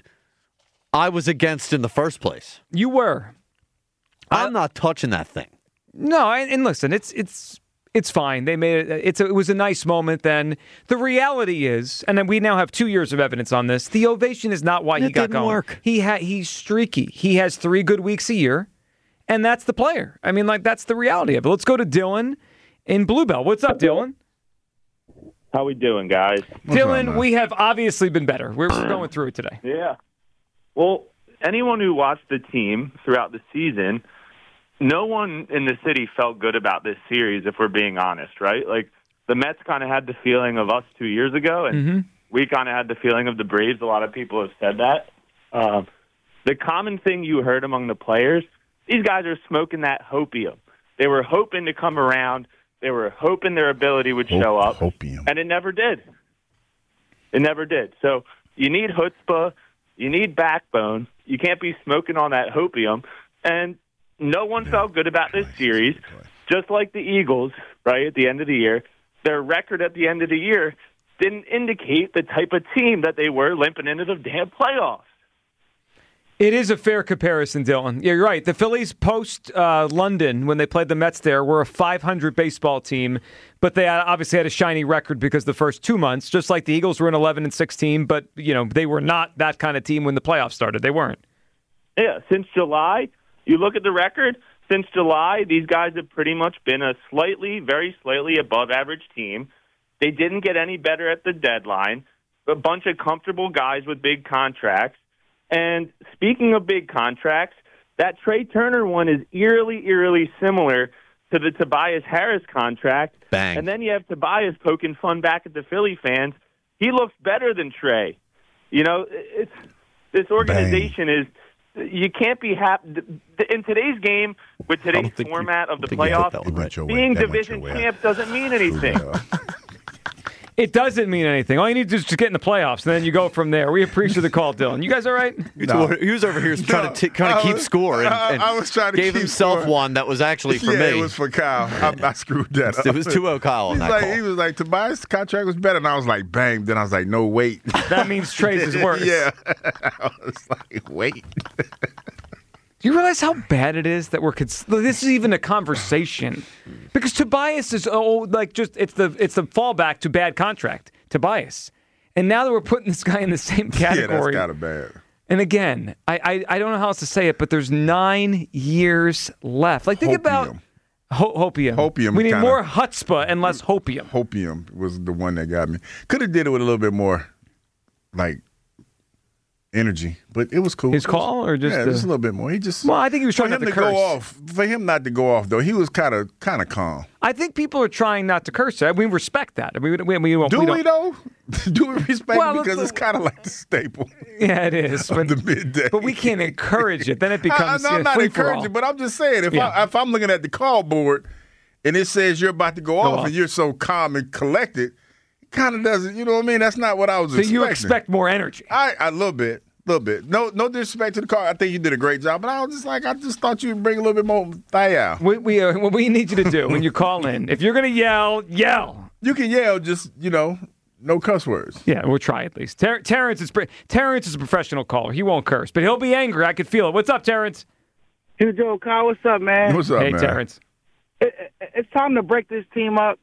I was against in the first place. You were. I'm not touching that thing. No, and listen, it's fine. They made it. It was a nice moment. Then the reality is, and then we now have 2 years of evidence on this. The ovation is not why he It got didn't going. work. He's streaky. He has 3 good weeks a year, and that's the player. I mean, like that's the reality of it. Let's go to Dylan in Bluebell. What's up, Dylan? How we doing, guys? Dylan, man? we have obviously been better. We're going through it today. Yeah. Well, anyone who watched the team throughout the season, no one in the city felt good about this series, if we're being honest, right? Like, the Mets kind of had the feeling of us 2 years ago, and we kind of had the feeling of the Braves. A lot of people have said that. The common thing you heard among the players, these guys are smoking that hopium. They were hoping to come around. They were hoping their ability would show up, Hopium. and it never did. It never did. So you need chutzpah. You need backbone. You can't be smoking on that hopium. And no one felt good about this series, just like the Eagles, right, at the end of the year. Their record at the end of the year didn't indicate the type of team that they were limping into the damn playoffs. It is a fair comparison, Dylan. Yeah, you're right. The Phillies post London, when they played the Mets there, were a 500 baseball team, but they obviously had a shiny record because the first 2 months, just like the Eagles were in 11-16, but they were not that kind of team when the playoffs started. They weren't. Yeah, since July, you look at the record, since July, these guys have pretty much been a very slightly above average team. They didn't get any better at the deadline. A bunch of comfortable guys with big contracts. And speaking of big contracts, that Trey Turner one is eerily similar to the Tobias Harris contract. Bang. And then you have Tobias poking fun back at the Philly fans. He looks better than Trey. This organization is – you can't be happy. In today's game, with today's format of the playoffs, being division champ doesn't mean anything. It doesn't mean anything. All you need to do is just get in the playoffs, and then you go from there. We appreciate the call, Dylan. You guys all right? No. He was over here trying to keep score, and I was trying to gave keep himself score. one that was actually for me. It was for Kyle. I screwed that up. It was 2-0 Kyle on that call. He was like, Tobias' contract was better. And I was like, bang. Then I was like, no, wait. That means Trey's is worse. Yeah. I was like, wait. Do you realize how bad it is that this is even a conversation? Because Tobias is it's the fallback to bad contract, Tobias. And now that we're putting this guy in the same category. Yeah, that's kind of bad. And again, I don't know how else to say it, but there's 9 years left. Like think about Hopium. Hopium. We need kinda- more chutzpah and less hopium. Hopium was the one that got me. Could have did it with a little bit more, like, energy, but it was cool. His call or just just a little bit more. He just Well, I think he was trying for not him to to go curse. off. For him not to go off though, he was kind of calm. I think people are trying not to curse. We respect that. We Do we don't. though? Do we respect Well, it because it's kind of like the staple Yeah, it is. of the midday. But we can't encourage it. Then it becomes I'm not free for all. encouraging, but I'm just saying if Yeah. if I'm looking at the call board and it says you're about to go off off. and you're so calm and collected, it kind of doesn't. You know what I mean? That's not what I was So expecting. you expect more energy. A little bit. No disrespect to the call. I think you did a great job, but I just thought you'd bring a little bit more thaya. What we need you to do when you call in, if you're going to yell, yell. You can yell, just no cuss words. Yeah, we'll try at least. Terrence is a professional caller. He won't curse, but he'll be angry. I could feel it. What's up, Terrence? Hey, Joe, Kyle, what's up, man? What's up, Hey, man? Terrence. It's time to break this team up.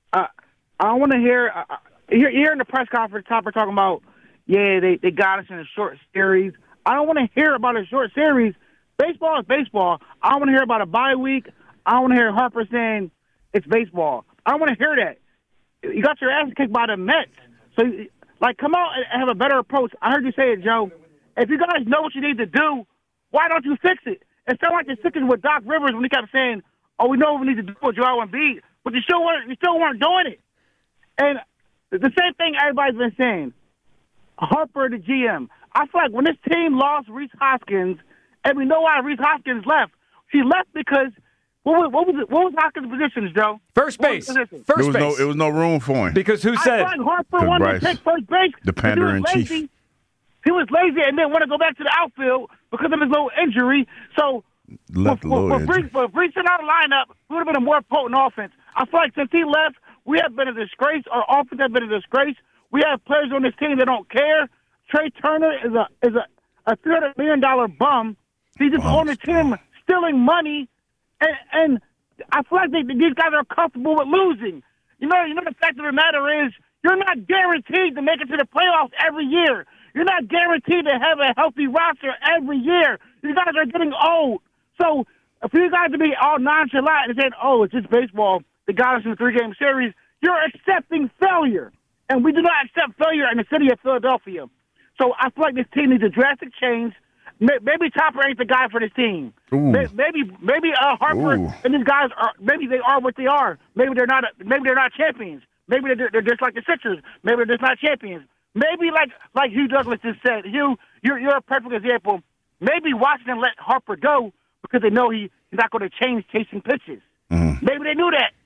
I want to hear you're in the press conference, Topper talking about, yeah, they got us in a short series. I don't want to hear about a short series. Baseball is baseball. I don't want to hear about a bye week. I don't want to hear Harper saying it's baseball. I don't want to hear that. You got your ass kicked by the Mets. So, come out and have a better approach. I heard you say it, Joe. If you guys know what you need to do, why don't you fix it? It sounded like you're sticking with Doc Rivers when he kept saying, "Oh, we know what we need to do with Joel Embiid," but you still weren't doing it. And the same thing everybody's been saying. Harper, the GM. I feel like when this team lost Reese Hoskins, and we know why Reese Hoskins left. She left because what was Hoskins' positions, Joe? First base. First base. It was no room for him. Because who I said feel it? like Harper wanted to take first base. The because he was pander-in-chief. lazy. He was lazy and didn't want to go back to the outfield because of his little injury. So Left a little edge. for Reese out of lineup, it would have been a more potent offense. I feel like since he left, we have been a disgrace. Our offense has been a disgrace. We have players on this team that don't care. Trey Turner is a $300 million bum. He's just on the team stealing money, and I feel like these guys are comfortable with losing. You know, the fact of the matter is you're not guaranteed to make it to the playoffs every year. You're not guaranteed to have a healthy roster every year. You guys are getting old. So for you guys to be all nonchalant and saying, "Oh, it's just baseball," they got us in the 3-game series, you're accepting failure. And we do not accept failure in the city of Philadelphia. So I feel like this team needs a drastic change. Maybe Topper ain't the guy for this team. Ooh. Maybe Harper Ooh. and these guys are. Maybe they are what they are. Maybe they're not. Maybe they're not champions. Maybe they're just like the Sixers. Maybe they're just not champions. Maybe like Hugh Douglas just said. Hugh, you're a perfect example. Maybe Washington let Harper go because they know he's not going to change chasing pitches. Mm-hmm. Maybe they knew that.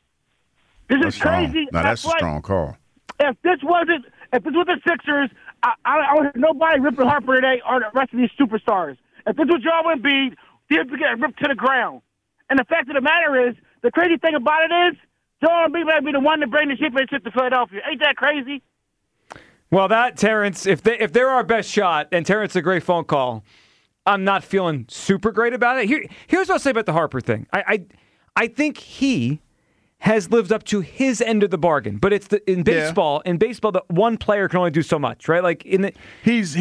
This That's is crazy. Now that's a Like, strong call. if this was the Sixers, I would have nobody ripping Harper today or the rest of these superstars. If this was Joel Embiid, he'd be getting ripped to the ground. And the fact of the matter is, the crazy thing about it is, Joel Embiid might be the one to bring the championship to Philadelphia. Ain't that crazy? Well, Terrence, if they're our best shot, and Terrence, a great phone call, I'm not feeling super great about it. Here's what I'll say about the Harper thing. I think he has lived up to his end of the bargain, but it's in baseball. In baseball, the one player can only do so much, right? Like he's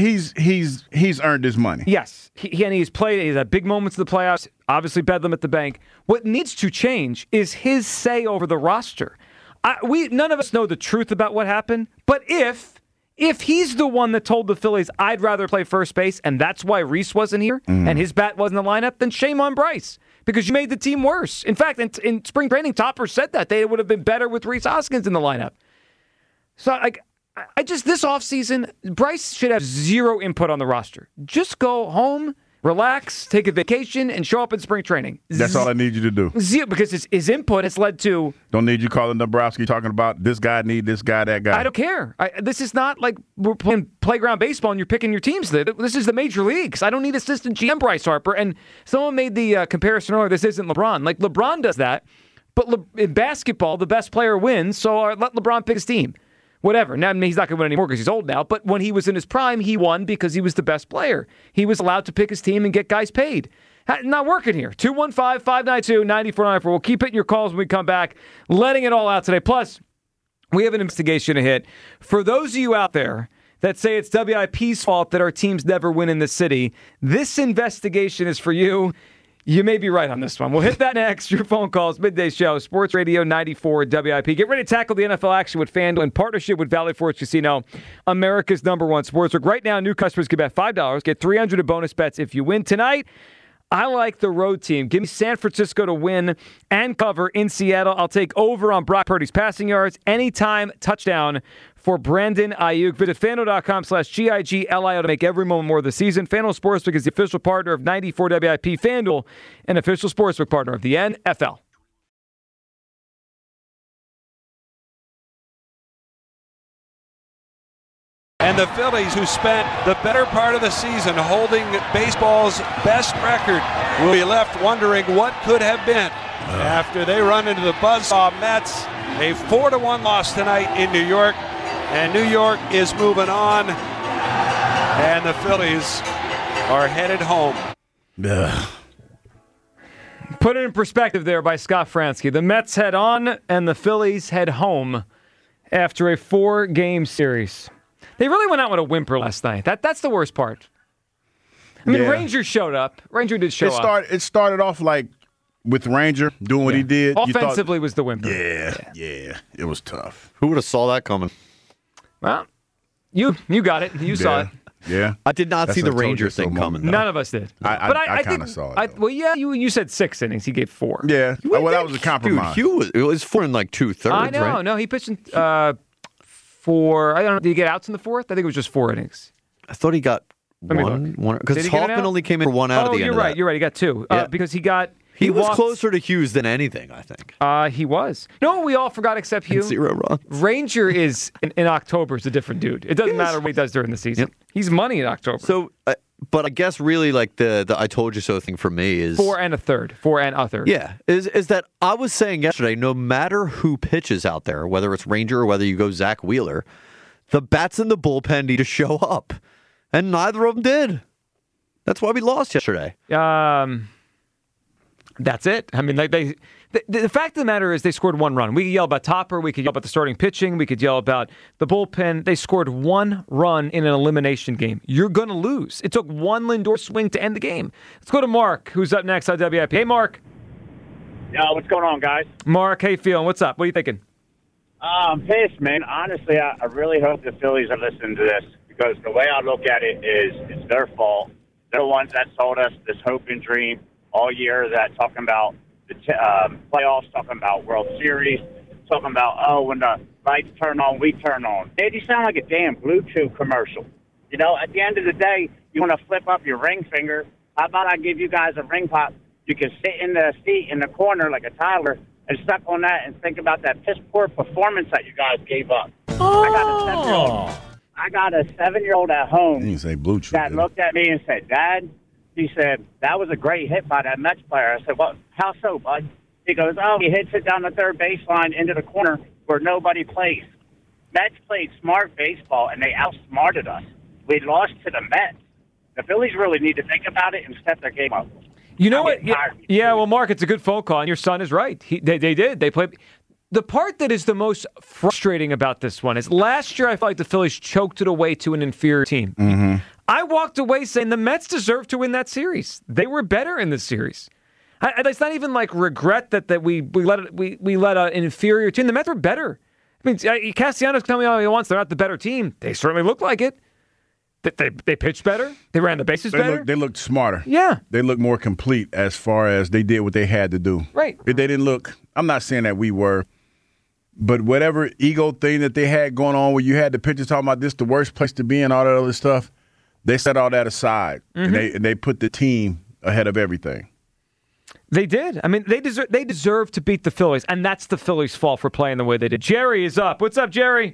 earned his money. Yes, he's played. He's had big moments in the playoffs. Obviously, bedlam at the bank. What needs to change is his say over the roster. None of us know the truth about what happened, but if he's the one that told the Phillies, I'd rather play first base, and that's why Reese wasn't here and his bat wasn't in the lineup, then shame on Bryce, because you made the team worse. In fact, in spring training, Topper said that they would have been better with Reese Hoskins in the lineup. So, this offseason, Bryce should have zero input on the roster. Just go home, relax, take a vacation, and show up in spring training. That's all I need you to do. Zero, because his input has led to... Don't need you calling Dombrowski talking about this guy need this guy, that guy. I don't care. This is not like we're playing playground baseball and you're picking your teams. This is the major leagues. I don't need assistant GM Bryce Harper. And someone made the comparison earlier, this isn't LeBron. Like, LeBron does that, but in basketball, the best player wins, so let LeBron pick his team. Whatever. Now, he's not going to win anymore because he's old now, but when he was in his prime, he won because he was the best player. He was allowed to pick his team and get guys paid. Not working here. 215-592-9494. We'll keep hitting your calls when we come back, letting it all out today. Plus, we have an investigation to hit. For those of you out there that say it's WIP's fault that our teams never win in the city, this investigation is for you. You may be right on this one. We'll hit that next. Your phone calls, Midday Show, Sports Radio 94 WIP. Get ready to tackle the NFL action with FanDuel in partnership with Valley Forge Casino, America's #1 sportsbook. Right now, new customers can bet $5, get $300 in bonus bets if you win tonight. I like the road team. Give me San Francisco to win and cover in Seattle. I'll take over on Brock Purdy's passing yards. Anytime touchdown for Brandon Ayuk. Visit FanDuel.com/GIGLIO to make every moment more of the season. FanDuel Sportsbook is the official partner of 94 WIP. FanDuel, an official sportsbook partner of the NFL. And the Phillies, who spent the better part of the season holding baseball's best record, will be left wondering what could have been after they run into the buzzsaw Mets. A 4-1 loss tonight in New York, and New York is moving on, and the Phillies are headed home. Ugh. Put it in perspective there by Scott Fransky. The Mets head on, and the Phillies head home after a 4-game series. They really went out with a whimper last night. That's the worst part. I mean, Ranger showed up. Ranger did show up. It started off like with Ranger doing what he did. Offensively was the whimper. Yeah. It was tough. Who would have saw that coming? Well, you got it. You saw it. Yeah. I did not see the Ranger thing coming. None of us did. I kind of saw it. Well, yeah, you said 6 innings. He gave 4. Yeah. Well, that was a compromise. Dude, it was 4 in like 2/3. I know. Right? No, he pitched in 4. I don't know. Did he get outs in the 4th? I think it was just 4 innings. I thought he got one because Hoffman only came in for 1 out of the end. You're right. You're right. He got 2 because he was walked. Closer to Hughes than anything, I think. He was. No, we all forgot except Hugh. 0 runs. Ranger is in October is a different dude. It doesn't matter what he does during the season. Yep. He's money in October. So, but I guess really like the I told you so thing for me is 4 and a third. 4 and a third. Yeah, is that I was saying yesterday, no matter who pitches out there, whether it's Ranger or whether you go Zach Wheeler, the bats in the bullpen need to show up, and neither of them did. That's why we lost yesterday. That's it. I mean, the fact of the matter is they scored 1 run. We could yell about Topper. We could yell about the starting pitching. We could yell about the bullpen. They scored 1 run in an elimination game. You're going to lose. It took 1 Lindor swing to end the game. Let's go to Mark, who's up next on WIP. Hey, Mark. What's going on, guys? Mark, how you feeling? What's up? What are you thinking? I'm pissed, man. Honestly, I really hope the Phillies are listening to this because the way I look at it is it's their fault. They're the ones that sold us this hope and dream all year, that talking about the playoffs, talking about World Series, talking about, when the lights turn on, we turn on. Dude, you sound like a damn Bluetooth commercial. You know, at the end of the day, you want to flip up your ring finger. How about I give you guys a ring pop? You can sit in the seat in the corner like a toddler and suck on that and think about that piss-poor performance that you guys gave up. I got a 7-year-old at home You say Bluetooth, that looked at me and said, Dad, he said, that was a great hit by that Mets player. I said, well, how so, bud? He goes, he hits it down the third baseline into the corner where nobody plays. Mets played smart baseball, and they outsmarted us. We lost to the Mets. The Phillies really need to think about it and step their game up. You know what? Yeah, well, Mark, it's a good phone call, and your son is right. They did. They played. The part that is the most frustrating about this one is last year I felt like the Phillies choked it away to an inferior team. Mm-hmm. I walked away saying the Mets deserved to win that series. They were better in this series. It's not even like regret that we let an inferior team. The Mets were better. I mean, Castellanos can tell me all he wants. They're not the better team. They certainly look like it. They pitched better. They ran the bases better. They looked smarter. Yeah. They looked more complete as far as they did what they had to do. Right. If they didn't look, I'm not saying that we were, but whatever ego thing that they had going on where you had the pitchers talking about this the worst place to be and all that other stuff, they set all that aside. Mm-hmm. And they put the team ahead of everything. They did. I mean, they deserve to beat the Phillies, and that's the Phillies' fault for playing the way they did. Jerry is up. What's up, Jerry?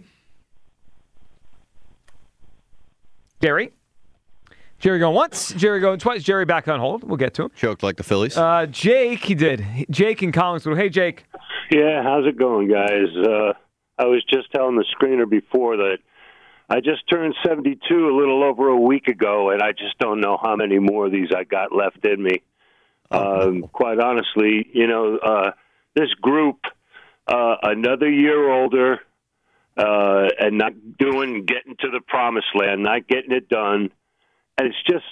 Jerry going once, Jerry going twice. Jerry back on hold. We'll get to him. Choked like the Phillies. Jake, he did. Jake in Collingswood. Hey, Jake. Yeah, how's it going, guys? I was just telling the screener before that I just turned 72 a little over a week ago, and I just don't know how many more of these I got left in me. Quite honestly, this group, another year older, and not getting to the promised land, not getting it done, And it's just,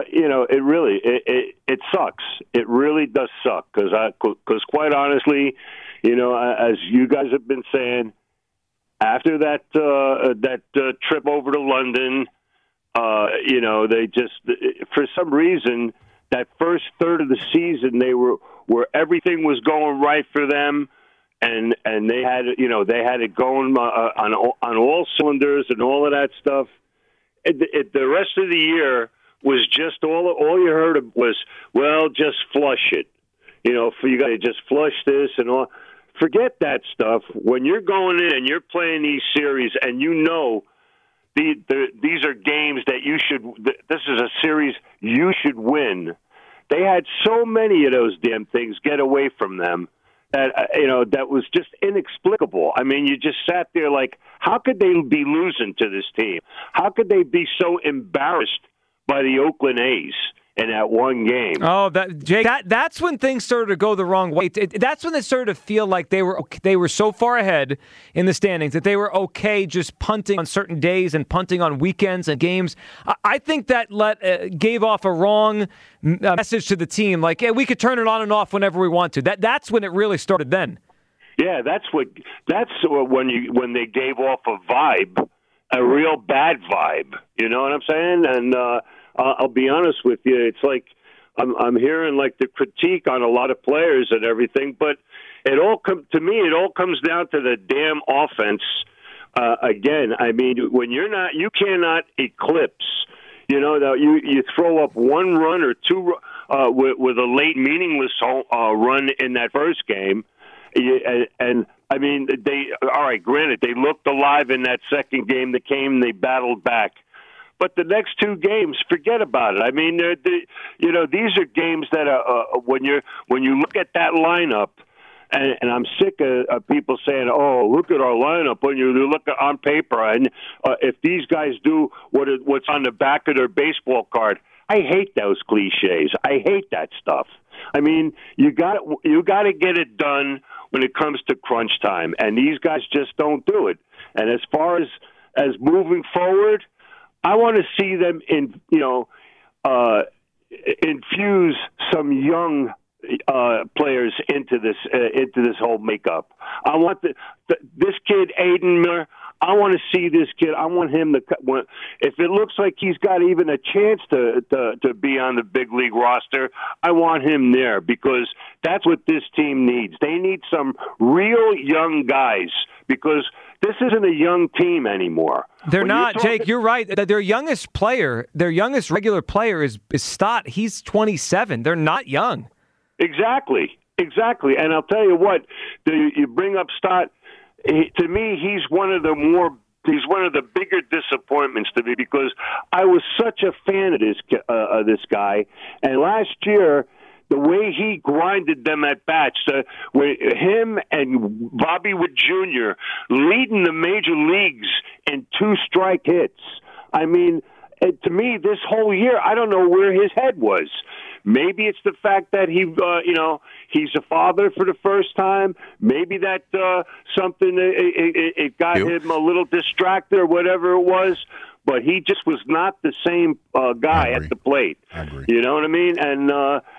it sucks. It really does suck because quite honestly, as you guys have been saying, after that trip over to London, they just, for some reason, that first third of the season, they were where everything was going right for them, and they had it going on all cylinders and all of that stuff. The rest of the year was just all you heard of was, well, just flush it. You got to just flush this and all. Forget that stuff. When you're going in and you're playing these series, and these are games that you should. This is a series you should win. They had so many of those damn things get away from them that that was just inexplicable. I mean, you just sat there like, how could they be losing to this team? How could they be so embarrassed by the Oakland A's in that one game? Oh, Jake, that's when things started to go the wrong way. That's when they started to feel like they were so far ahead in the standings that they were okay just punting on certain days and punting on weekends and games. I think that gave off a wrong message to the team, like, hey, we could turn it on and off whenever we want to. That's when it really started then. Yeah, that's when they gave off a vibe, a real bad vibe. You know what I'm saying? And I'll be honest with you, it's like I'm hearing like the critique on a lot of players and everything, but it all comes down to the damn offense. Again, I mean, when you cannot eclipse. You throw up one run or two with a late meaningless run in that first game, and I mean, granted, they looked alive in that second game. They battled back. But the next two games, forget about it. I mean, these are games that when you look at that lineup, and I'm sick of people saying, "Oh, look at our lineup." When you look at on paper, and if these guys do what's on the back of their baseball card, I hate those cliches. I hate that stuff. I mean, you got to get it done when it comes to crunch time, and these guys just don't do it. And as far as moving forward, I want to see them infuse some young players into this whole makeup. I want this kid Aiden Miller. I want to see this kid. I want him to. If it looks like he's got even a chance to be on the big league roster, I want him there because that's what this team needs. They need some real young guys because this isn't a young team anymore. They're not, Jake. You're right. Their youngest regular player is Stott. He's 27. They're not young. Exactly. And I'll tell you what, you bring up Stott. To me, he's one of the bigger disappointments to me because I was such a fan of this guy. And last year, the way he grinded them at bats, with him and Bobby Wood Jr. leading the major leagues in 2-strike hits. I mean, to me, this whole year, I don't know where his head was. Maybe it's the fact that he's a father for the first time. Maybe that something it got him a little distracted or whatever it was. But he just was not the same guy at the plate. I agree. You know what I mean? And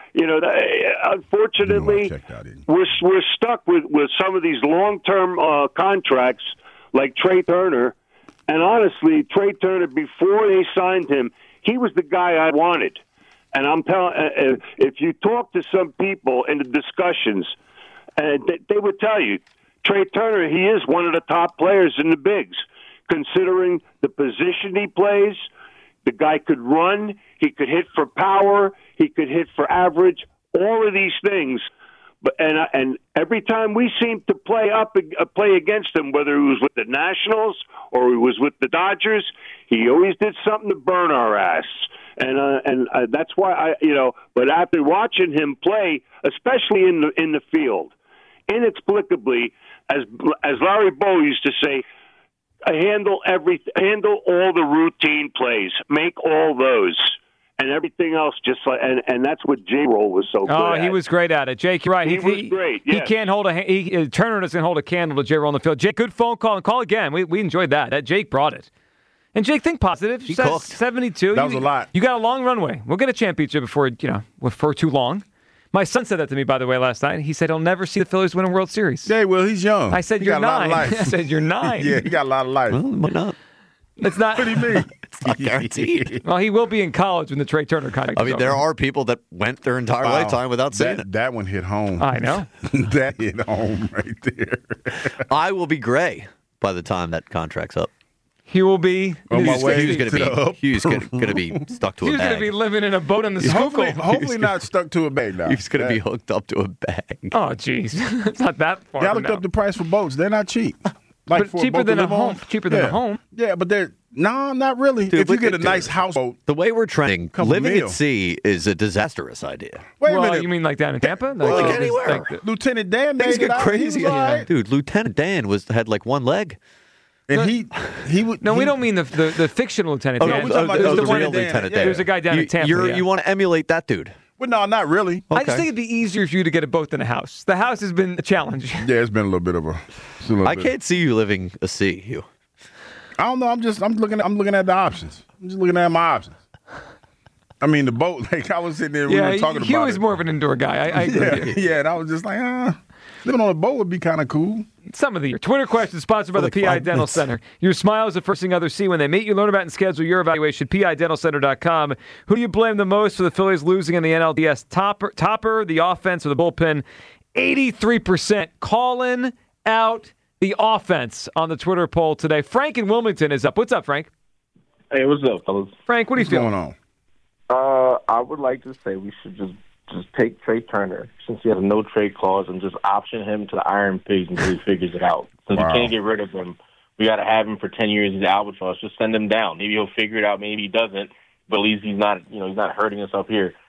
unfortunately, we're stuck with some of these long-term contracts like Trey Turner. And honestly, Trey Turner, before they signed him, he was the guy I wanted. And I'm telling, if you talk to some people in the discussions, they would tell you, Trey Turner, he is one of the top players in the bigs, considering the position he plays. The guy could run, he could hit for power, he could hit for average, all of these things. But and every time we seemed to play against him, whether he was with the Nationals or he was with the Dodgers, he always did something to burn our ass. And that's why But after watching him play, especially in the field, inexplicably, as Larry Bow used to say, handle all the routine plays, make all those. And everything else, just like, and that's what J-Roll was so good at. Oh, he was great at it. Jake, you're right. He was great. Yes. He can't hold Turner doesn't hold a candle to J-Roll on the field. Jake, good phone call, and call again. We enjoyed that. Jake brought it. And Jake, think positive. He Says cooked. 72. That was a lot. You got a long runway. We'll get a championship before too long. My son said that to me, by the way, last night. He said he'll never see the Phillies win a World Series. Yeah, well, he's young. I said, He you're got a lot 9. of life. I said, you're 9. Yeah, he got a lot of life. Well, why not? It's not. What do you mean? It's not guaranteed. Well, he will be in college when the Trey Turner contract I is mean, over. there are people that went their entire Wow. lifetime without seeing it. That one hit home. I know. That hit home right there. I will be gray by the time that contract's up. He will be On in my his way Hugh's 60s. going to the to up. be. Hugh's going to be stuck to He a was going to bag. be living in a boat on the Hopefully, Schuylkill. hopefully not stuck to a bag now. He's going to be hooked up to a bag. Oh, jeez. It's not that far. Yeah, I from looked now. up the price for boats. They're not cheap. Like But for cheaper boat to than a live on. home. Cheaper than a Yeah. home. Yeah, but they're not really. Dude, if you but get a dude, nice houseboat. The way we're trending, Couple living meal. at sea is a disastrous idea. Wait a Well, minute. you mean like down in Tampa? Like it's anywhere. Lieutenant Dan Things made it get out. crazy. He was all right. Dude, Lieutenant Dan had like one leg. And he would. No, he, we don't mean the fictional Lieutenant Oh, no, Dan. we're talking about There's the one real in- Lieutenant Dan. There's a guy down in Tampa. yeah. You want to emulate that dude. Well, no, not really. I just Okay. think it'd be easier for you to get a boat than a house. The house has been a challenge. Yeah, it's been a little bit of a. I can't see you living a sea, Hugh. I don't know. I'm looking at the options. I'm just looking at my options. I mean, the boat. Like I was sitting there, we Yeah, were talking Hugh about is it. more of an indoor guy. I agree Yeah, with you. yeah, and I was just like, living on a boat would be kind of cool. Some of the year. Twitter question sponsored by For the like PI 5 Dental minutes. Center. Your smile is the first thing others see when they meet you. Learn about and schedule your evaluation. PIDentalCenter.com. Who do you blame the most for the Phillies losing in the NLDS? Topper, the offense, or the bullpen? 83% calling out the offense on the Twitter poll today. Frank in Wilmington is up. What's up, Frank? Hey, what's up, fellas? Frank, what do you What's feel? going on? I would like to say we should just take Trey Turner, since he has a no trade clause, and just option him to the Iron Pigs until he figures it out. Since Wow. we can't get rid of him, we got to have him for 10 years. He's albatross. Just send him down. Maybe he'll figure it out. Maybe he doesn't. But at least he's not hurting us up here.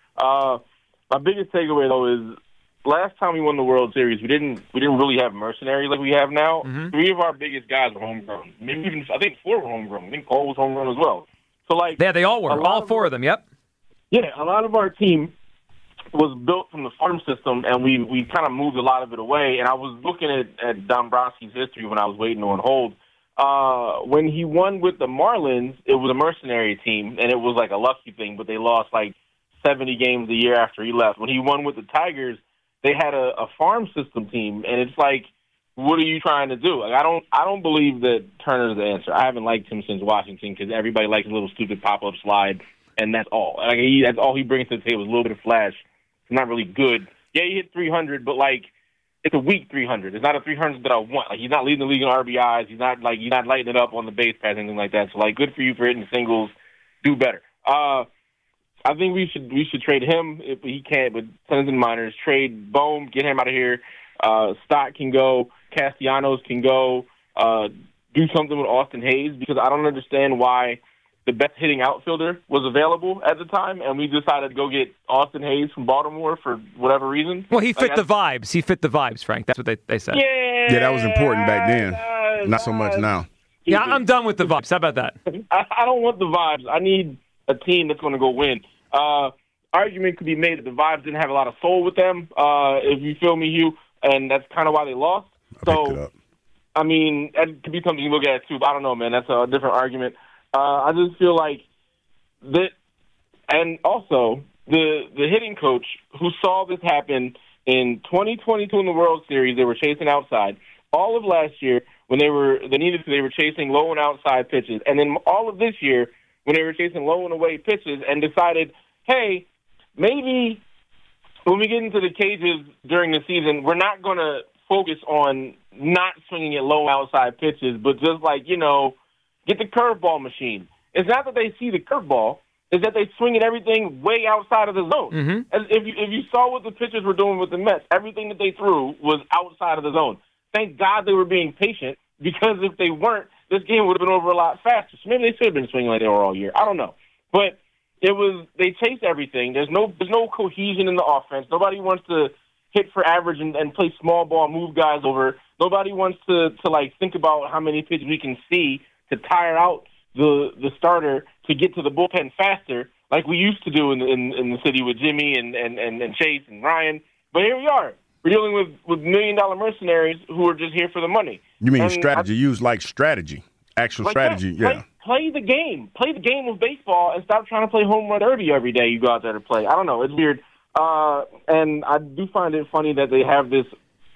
My biggest takeaway though is last time we won the World Series, we didn't really have mercenaries like we have now. Mm-hmm. 3 of our biggest guys were homegrown. Maybe even I think 4 were homegrown. I think Cole was homegrown as well. So like Yeah, they all were. a lot All of 4 of them, yep. Yeah, a lot of our team was built from the farm system, and we kind of moved a lot of it away. And I was looking at Dombrowski's history when I was waiting on hold. When he won with the Marlins, it was a mercenary team, and it was like a lucky thing, but they lost like 70 games the year after he left. When he won with the Tigers, they had a farm system team, and it's like, what are you trying to do? Like, I don't believe that Turner's the answer. I haven't liked him since Washington because everybody likes a little stupid pop-up slide, and that's all. Like that's all he brings to the table is a little bit of flash. It's not really good. Yeah, he hit 300, but like it's a weak 300. It's not a 300 that I want. Like he's not leading the league in RBIs. He's not lighting it up on the base pass, anything like that. So like, good for you for hitting singles. Do better. I think we should trade him if he can't. But Sons and Miners, trade Bohm, get him out of here. Stott can go. Castellanos can go. Do something with Austin Hayes because I don't understand why the best hitting outfielder was available at the time, and we decided to go get Austin Hayes from Baltimore for whatever reason. Well, he fit the vibes. He fit the vibes, Frank. That's what they said. Yeah, that was important back then. Not so much now. Yeah, I'm done with the vibes. How about that? I don't want the vibes. I need a team that's going to go win. Argument could be made that the vibes didn't have a lot of soul with them, if you feel me, Hugh, and that's kind of why they lost. So, I mean, that could be something you look at, too, but I don't know, man. That's a different argument. I just feel like that, and also the hitting coach who saw this happen in 2022 in the World Series, they were chasing outside. All of last year, when they were chasing low and outside pitches, and then all of this year when they were chasing low and away pitches, and decided, hey, maybe when we get into the cages during the season, we're not going to focus on not swinging at low outside pitches, but just get the curveball machine. It's not that they see the curveball; it's that they swing at everything way outside of the zone. Mm-hmm. As if you saw what the pitchers were doing with the Mets, everything that they threw was outside of the zone. Thank God they were being patient, because if they weren't, this game would have been over a lot faster. So maybe they should have been swinging like they were all year. I don't know, but they chase everything. There's no cohesion in the offense. Nobody wants to hit for average and play small ball, move guys over. Nobody wants to think about how many pitches we can see to tire out the starter to get to the bullpen faster, like we used to do in the city with Jimmy and Chase and Ryan. But here we are. We're dealing with $1 million mercenaries who are just here for the money. You mean strategy? Use like strategy. actual strategy. Play the game. Play the game of baseball and stop trying to play home run derby every day you go out there to play. I don't know. It's weird. And I do find it funny that they have this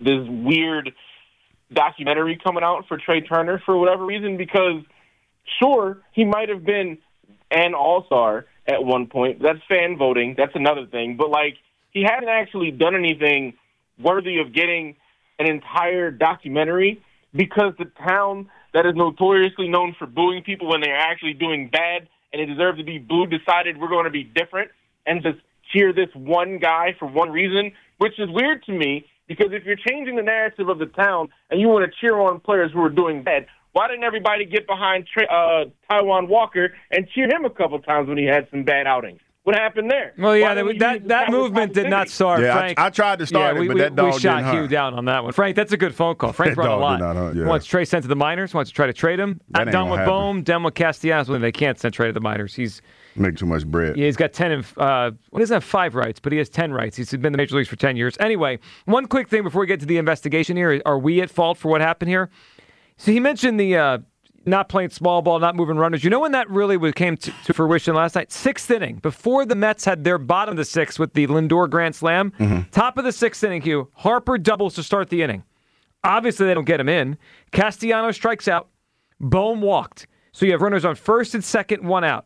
weird documentary coming out for Trey Turner for whatever reason, because sure, he might have been an all-star at one point. That's fan voting. That's another thing. But, like, he hasn't actually done anything worthy of getting an entire documentary, because the town that is notoriously known for booing people when they're actually doing bad and they deserve to be booed decided we're going to be different and just cheer this one guy for one reason, which is weird to me, because if you're changing the narrative of the town and you want to cheer on players who are doing bad, why didn't everybody get behind Taijuan Walker and cheer him a couple times when he had some bad outings? What happened there? Well, yeah, that movement did not start, Frank. I tried to start it, but that dog we shot didn't Hugh down on that one. Frank, that's a good phone call. Frank brought a lot. Wants Trey sent to the minors, wants to try to trade him. I'm done with Bohm, done with Castellanos. They can't send Trey to the minors. He's making too much bread. Yeah, he's got 10 and he doesn't have 5 rights, but he has 10 rights. He's been in the major leagues for 10 years. Anyway, one quick thing before we get to the investigation here. Are we at fault for what happened here? So he mentioned the not playing small ball, not moving runners. You know when that really came to fruition last night? 6th inning, before the Mets had their bottom of the 6th with the Lindor grand slam. Top of the 6th inning, Hugh, Harper doubles to start the inning. Obviously, they don't get him in. Castellanos strikes out. Bohm walked. So you have runners on first and second, 1 out.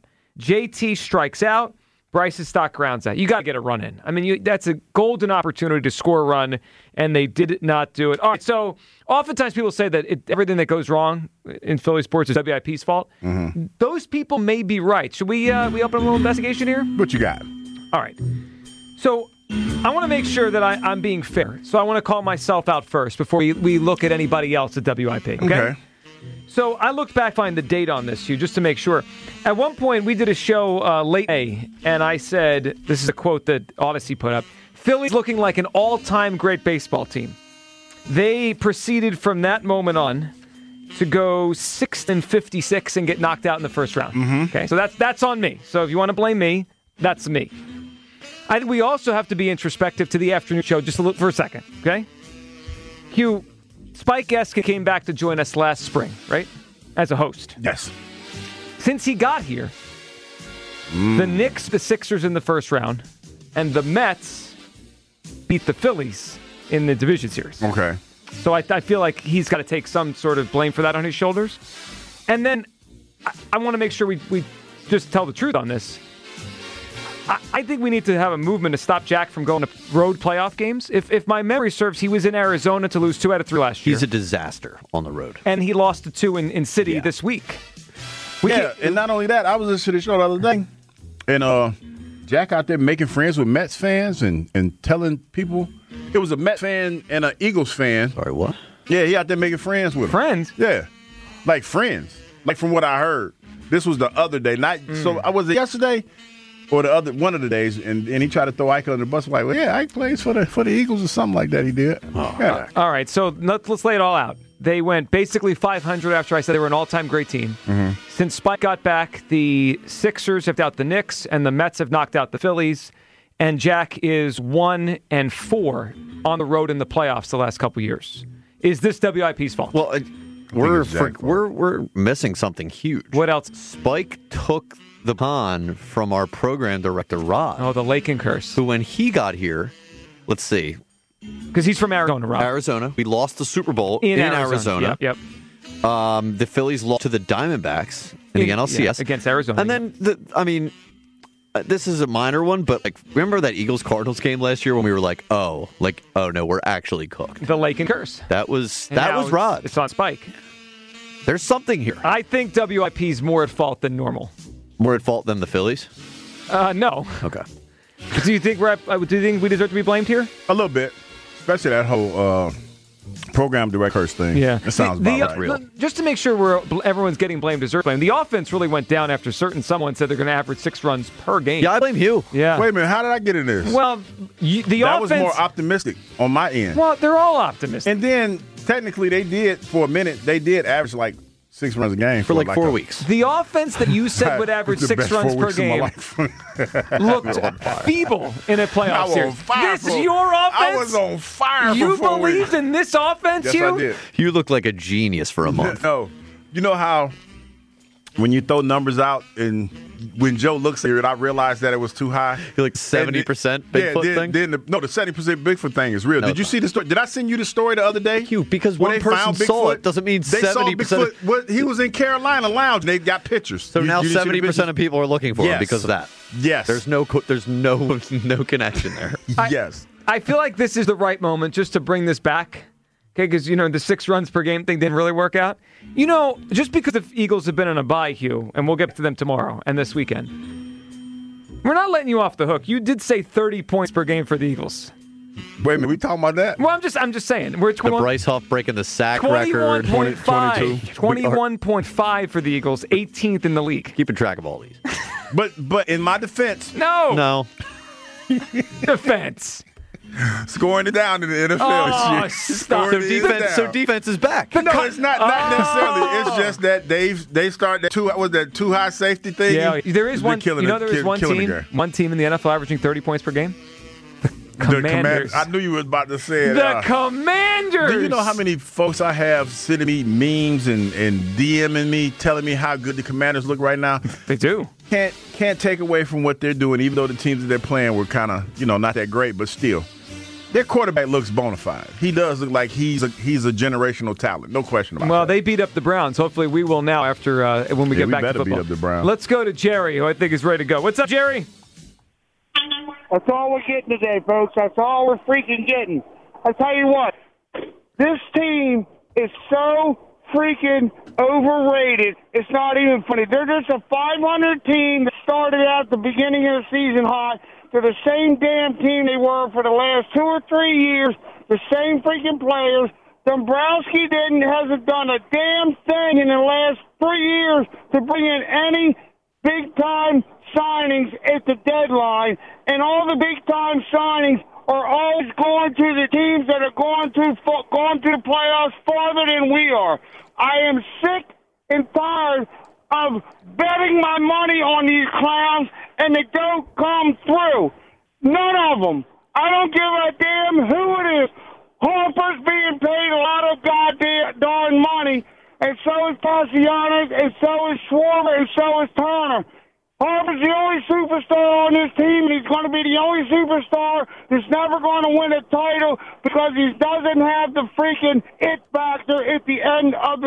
JT strikes out. Bryce's stock grounds out. You got to get a run in. I mean, that's a golden opportunity to score a run, and they did not do it. All right, so oftentimes people say that everything that goes wrong in Philly sports is WIP's fault. Those people may be right. Should we open a little investigation here? What you got? All right. So I want to make sure that I'm being fair. So I want to call myself out first before we look at anybody else at WIP. Okay. So I looked back, find the date on this, Hugh, just to make sure. At one point, we did a show late May, and I said, this is a quote that Odyssey put up, Philly's looking like an all-time great baseball team. They proceeded from that moment on to go 6-56 and get knocked out in the first round. Okay, so that's on me. So if you want to blame me, that's me. I think we also have to be introspective to the afternoon show just for a second, okay? Hugh, Spike Eskin came back to join us last spring, right? As a host. Yes. Since he got here, the Knicks, the Sixers in the first round, and the Mets beat the Phillies in the division series. Okay. So I feel like he's got to take some sort of blame for that on his shoulders. And then I want to make sure we just tell the truth on this. I think we need to have a movement to stop Jack from going to road playoff games. If my memory serves, he was in Arizona to lose 2 out of 3 last year. He's a disaster on the road. And he lost to 2 in City this week. And not only that, I was listening to the show the other day, and Jack out there making friends with Mets fans and telling people. It was a Mets fan and an Eagles fan. Sorry, what? Yeah, he out there making friends with them. Friends? Yeah. Like friends. Like from what I heard. This was the other day. So I was it yesterday? Or one of the days, and he tried to throw Ike under the bus. Like, well, yeah, Ike plays for the Eagles or something like that. He did. Yeah. All right, so let's lay it all out. They went basically 500 after I said they were an all-time great team. Since Spike got back, the Sixers have knocked out the Knicks, and the Mets have knocked out the Phillies. And Jack is 1-4 on the road in the playoffs the last couple years. Is this WIP's fault? Well, we're missing something huge. What else? Spike took the pawn from our program director, Rod. Oh, the Lakin curse. Who, when he got here, let's see. Because he's from Arizona, Rob. Arizona. We lost the Super Bowl in Arizona. Yep. The Phillies lost to the Diamondbacks in the NLCS. Against Arizona. And then, this is a minor one, but remember that Eagles-Cardinals game last year when we were like, oh no, we're actually cooked. The Lakin curse. That was Rod. It's on Spike. There's something here. I think WIP's more at fault than normal. More at fault than the Phillies? No. Okay. Do you think we deserve to be blamed here? A little bit, especially that whole program director thing. Yeah, it sounds about real. Just to make sure everyone's getting blamed, deserves blame. The offense really went down after someone said they're going to average 6 runs per game. Yeah, I blame you. Yeah. Wait a minute, how did I get in this? Well, the that offense was more optimistic on my end. Well, they're all optimistic. And then technically, they did for a minute. They did average 6 runs a game for 4 weeks. The offense that you said would average 6 runs per game looked feeble in a playoff series. This is your offense? I was on fire. You believed in this offense, yes, I did. You looked like a genius for a month. No. You know how when you throw numbers out and when Joe looks at it, I realized that it was too high. You're like 70% Bigfoot thing? The 70% Bigfoot thing is real. Did you see the story? Did I send you the story the other day? Because one person saw it doesn't mean 70%. He was in Carolina Lounge and they got pictures. So now 70% of people are looking for him because of that. Yes. There's no connection there. Yes. I feel like this is the right moment just to bring this back. Okay, because, the 6 runs per game thing didn't really work out. Just because the Eagles have been on a bye, Hugh, and we'll get to them tomorrow and this weekend, we're not letting you off the hook. You did say 30 points per game for the Eagles. Wait a minute, we talking about that? Well, I'm just saying. We're the Bryce Huff breaking the sack record. 21.5 for the Eagles, 18th in the league. Keeping track of all these. But in my defense, no defense. Scoring it down in the NFL. Oh, stop. So defense is back. No, it's not necessarily. It's just that they started that too high safety thing. Yeah, there is one. There is one team in the NFL averaging 30 points per game. The Commanders. I knew you were about to say it. The Commanders. Do you know how many folks I have sending me memes and DMing me, telling me how good the Commanders look right now? They do. Can't take away from what they're doing, even though the teams that they're playing were kind of not that great, but still. Their quarterback looks bona fide. He does look like he's a generational talent. No question about that. Well, they beat up the Browns. Hopefully we will now after when we get back to football. Beat up the Browns. Let's go to Jerry, who I think is ready to go. What's up, Jerry? That's all we're getting today, folks. That's all we're freaking getting. I tell you what, this team is so freaking overrated. It's not even funny. They're just a 500 team that started out at the beginning of the season hot. They're the same damn team they were for the last 2 or 3 years. The same freaking players. Dombrowski hasn't done a damn thing in the last 3 years to bring in any big-time signings at the deadline. And all the big-time signings are always going to the teams that are going to the playoffs farther than we are. I am sick and tired of betting my money on these clowns, and they don't come through. None of them. I don't give a damn who it is. Harper's being paid a lot of darn money, and so is Castellanos, and so is Schwarber, and so is Turner. Harper's the only superstar on this team, and he's going to be the only superstar that's never going to win a title because he doesn't have the freaking it factor at the end of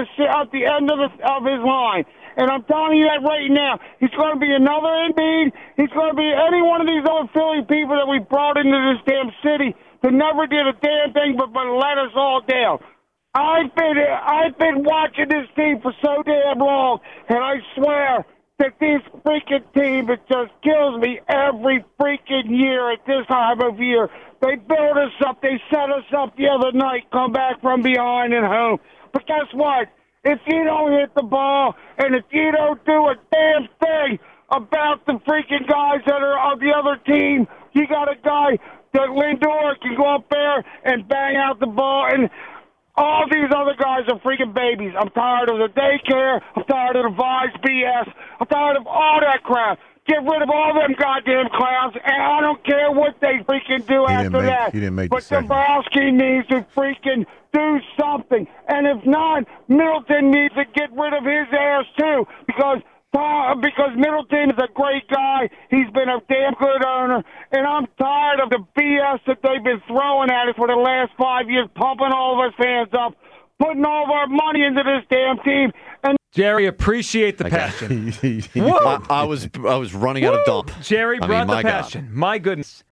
his line. And I'm telling you that right now. He's going to be another Embiid. He's going to be any one of these other Philly people that we brought into this damn city that never did a damn thing but let us all down. I've been watching this team for so damn long, and I swear that this freaking team, it just kills me every freaking year at this time of year. They build us up. They set us up the other night, come back from behind and home. But guess what? If you don't hit the ball and if you don't do a damn thing about the freaking guys that are on the other team, you got a guy that Lindor can go up there and bang out the ball, and all these other guys are freaking babies. I'm tired of the daycare. I'm tired of the Vise BS. I'm tired of all that crap. Get rid of all them goddamn clowns, and I don't care what they freaking do after that. But Dombrowski needs to freaking do something. And if not, Middleton needs to get rid of his ass too, because Middleton is a great guy. He's been a damn good owner, and I'm tired of the BS that they've been throwing at us for the last 5 years, pumping all of us fans up, putting all of our money into this damn team. And Jerry, appreciate the passion. I was running out of dump. Jerry brought the passion. God. My goodness.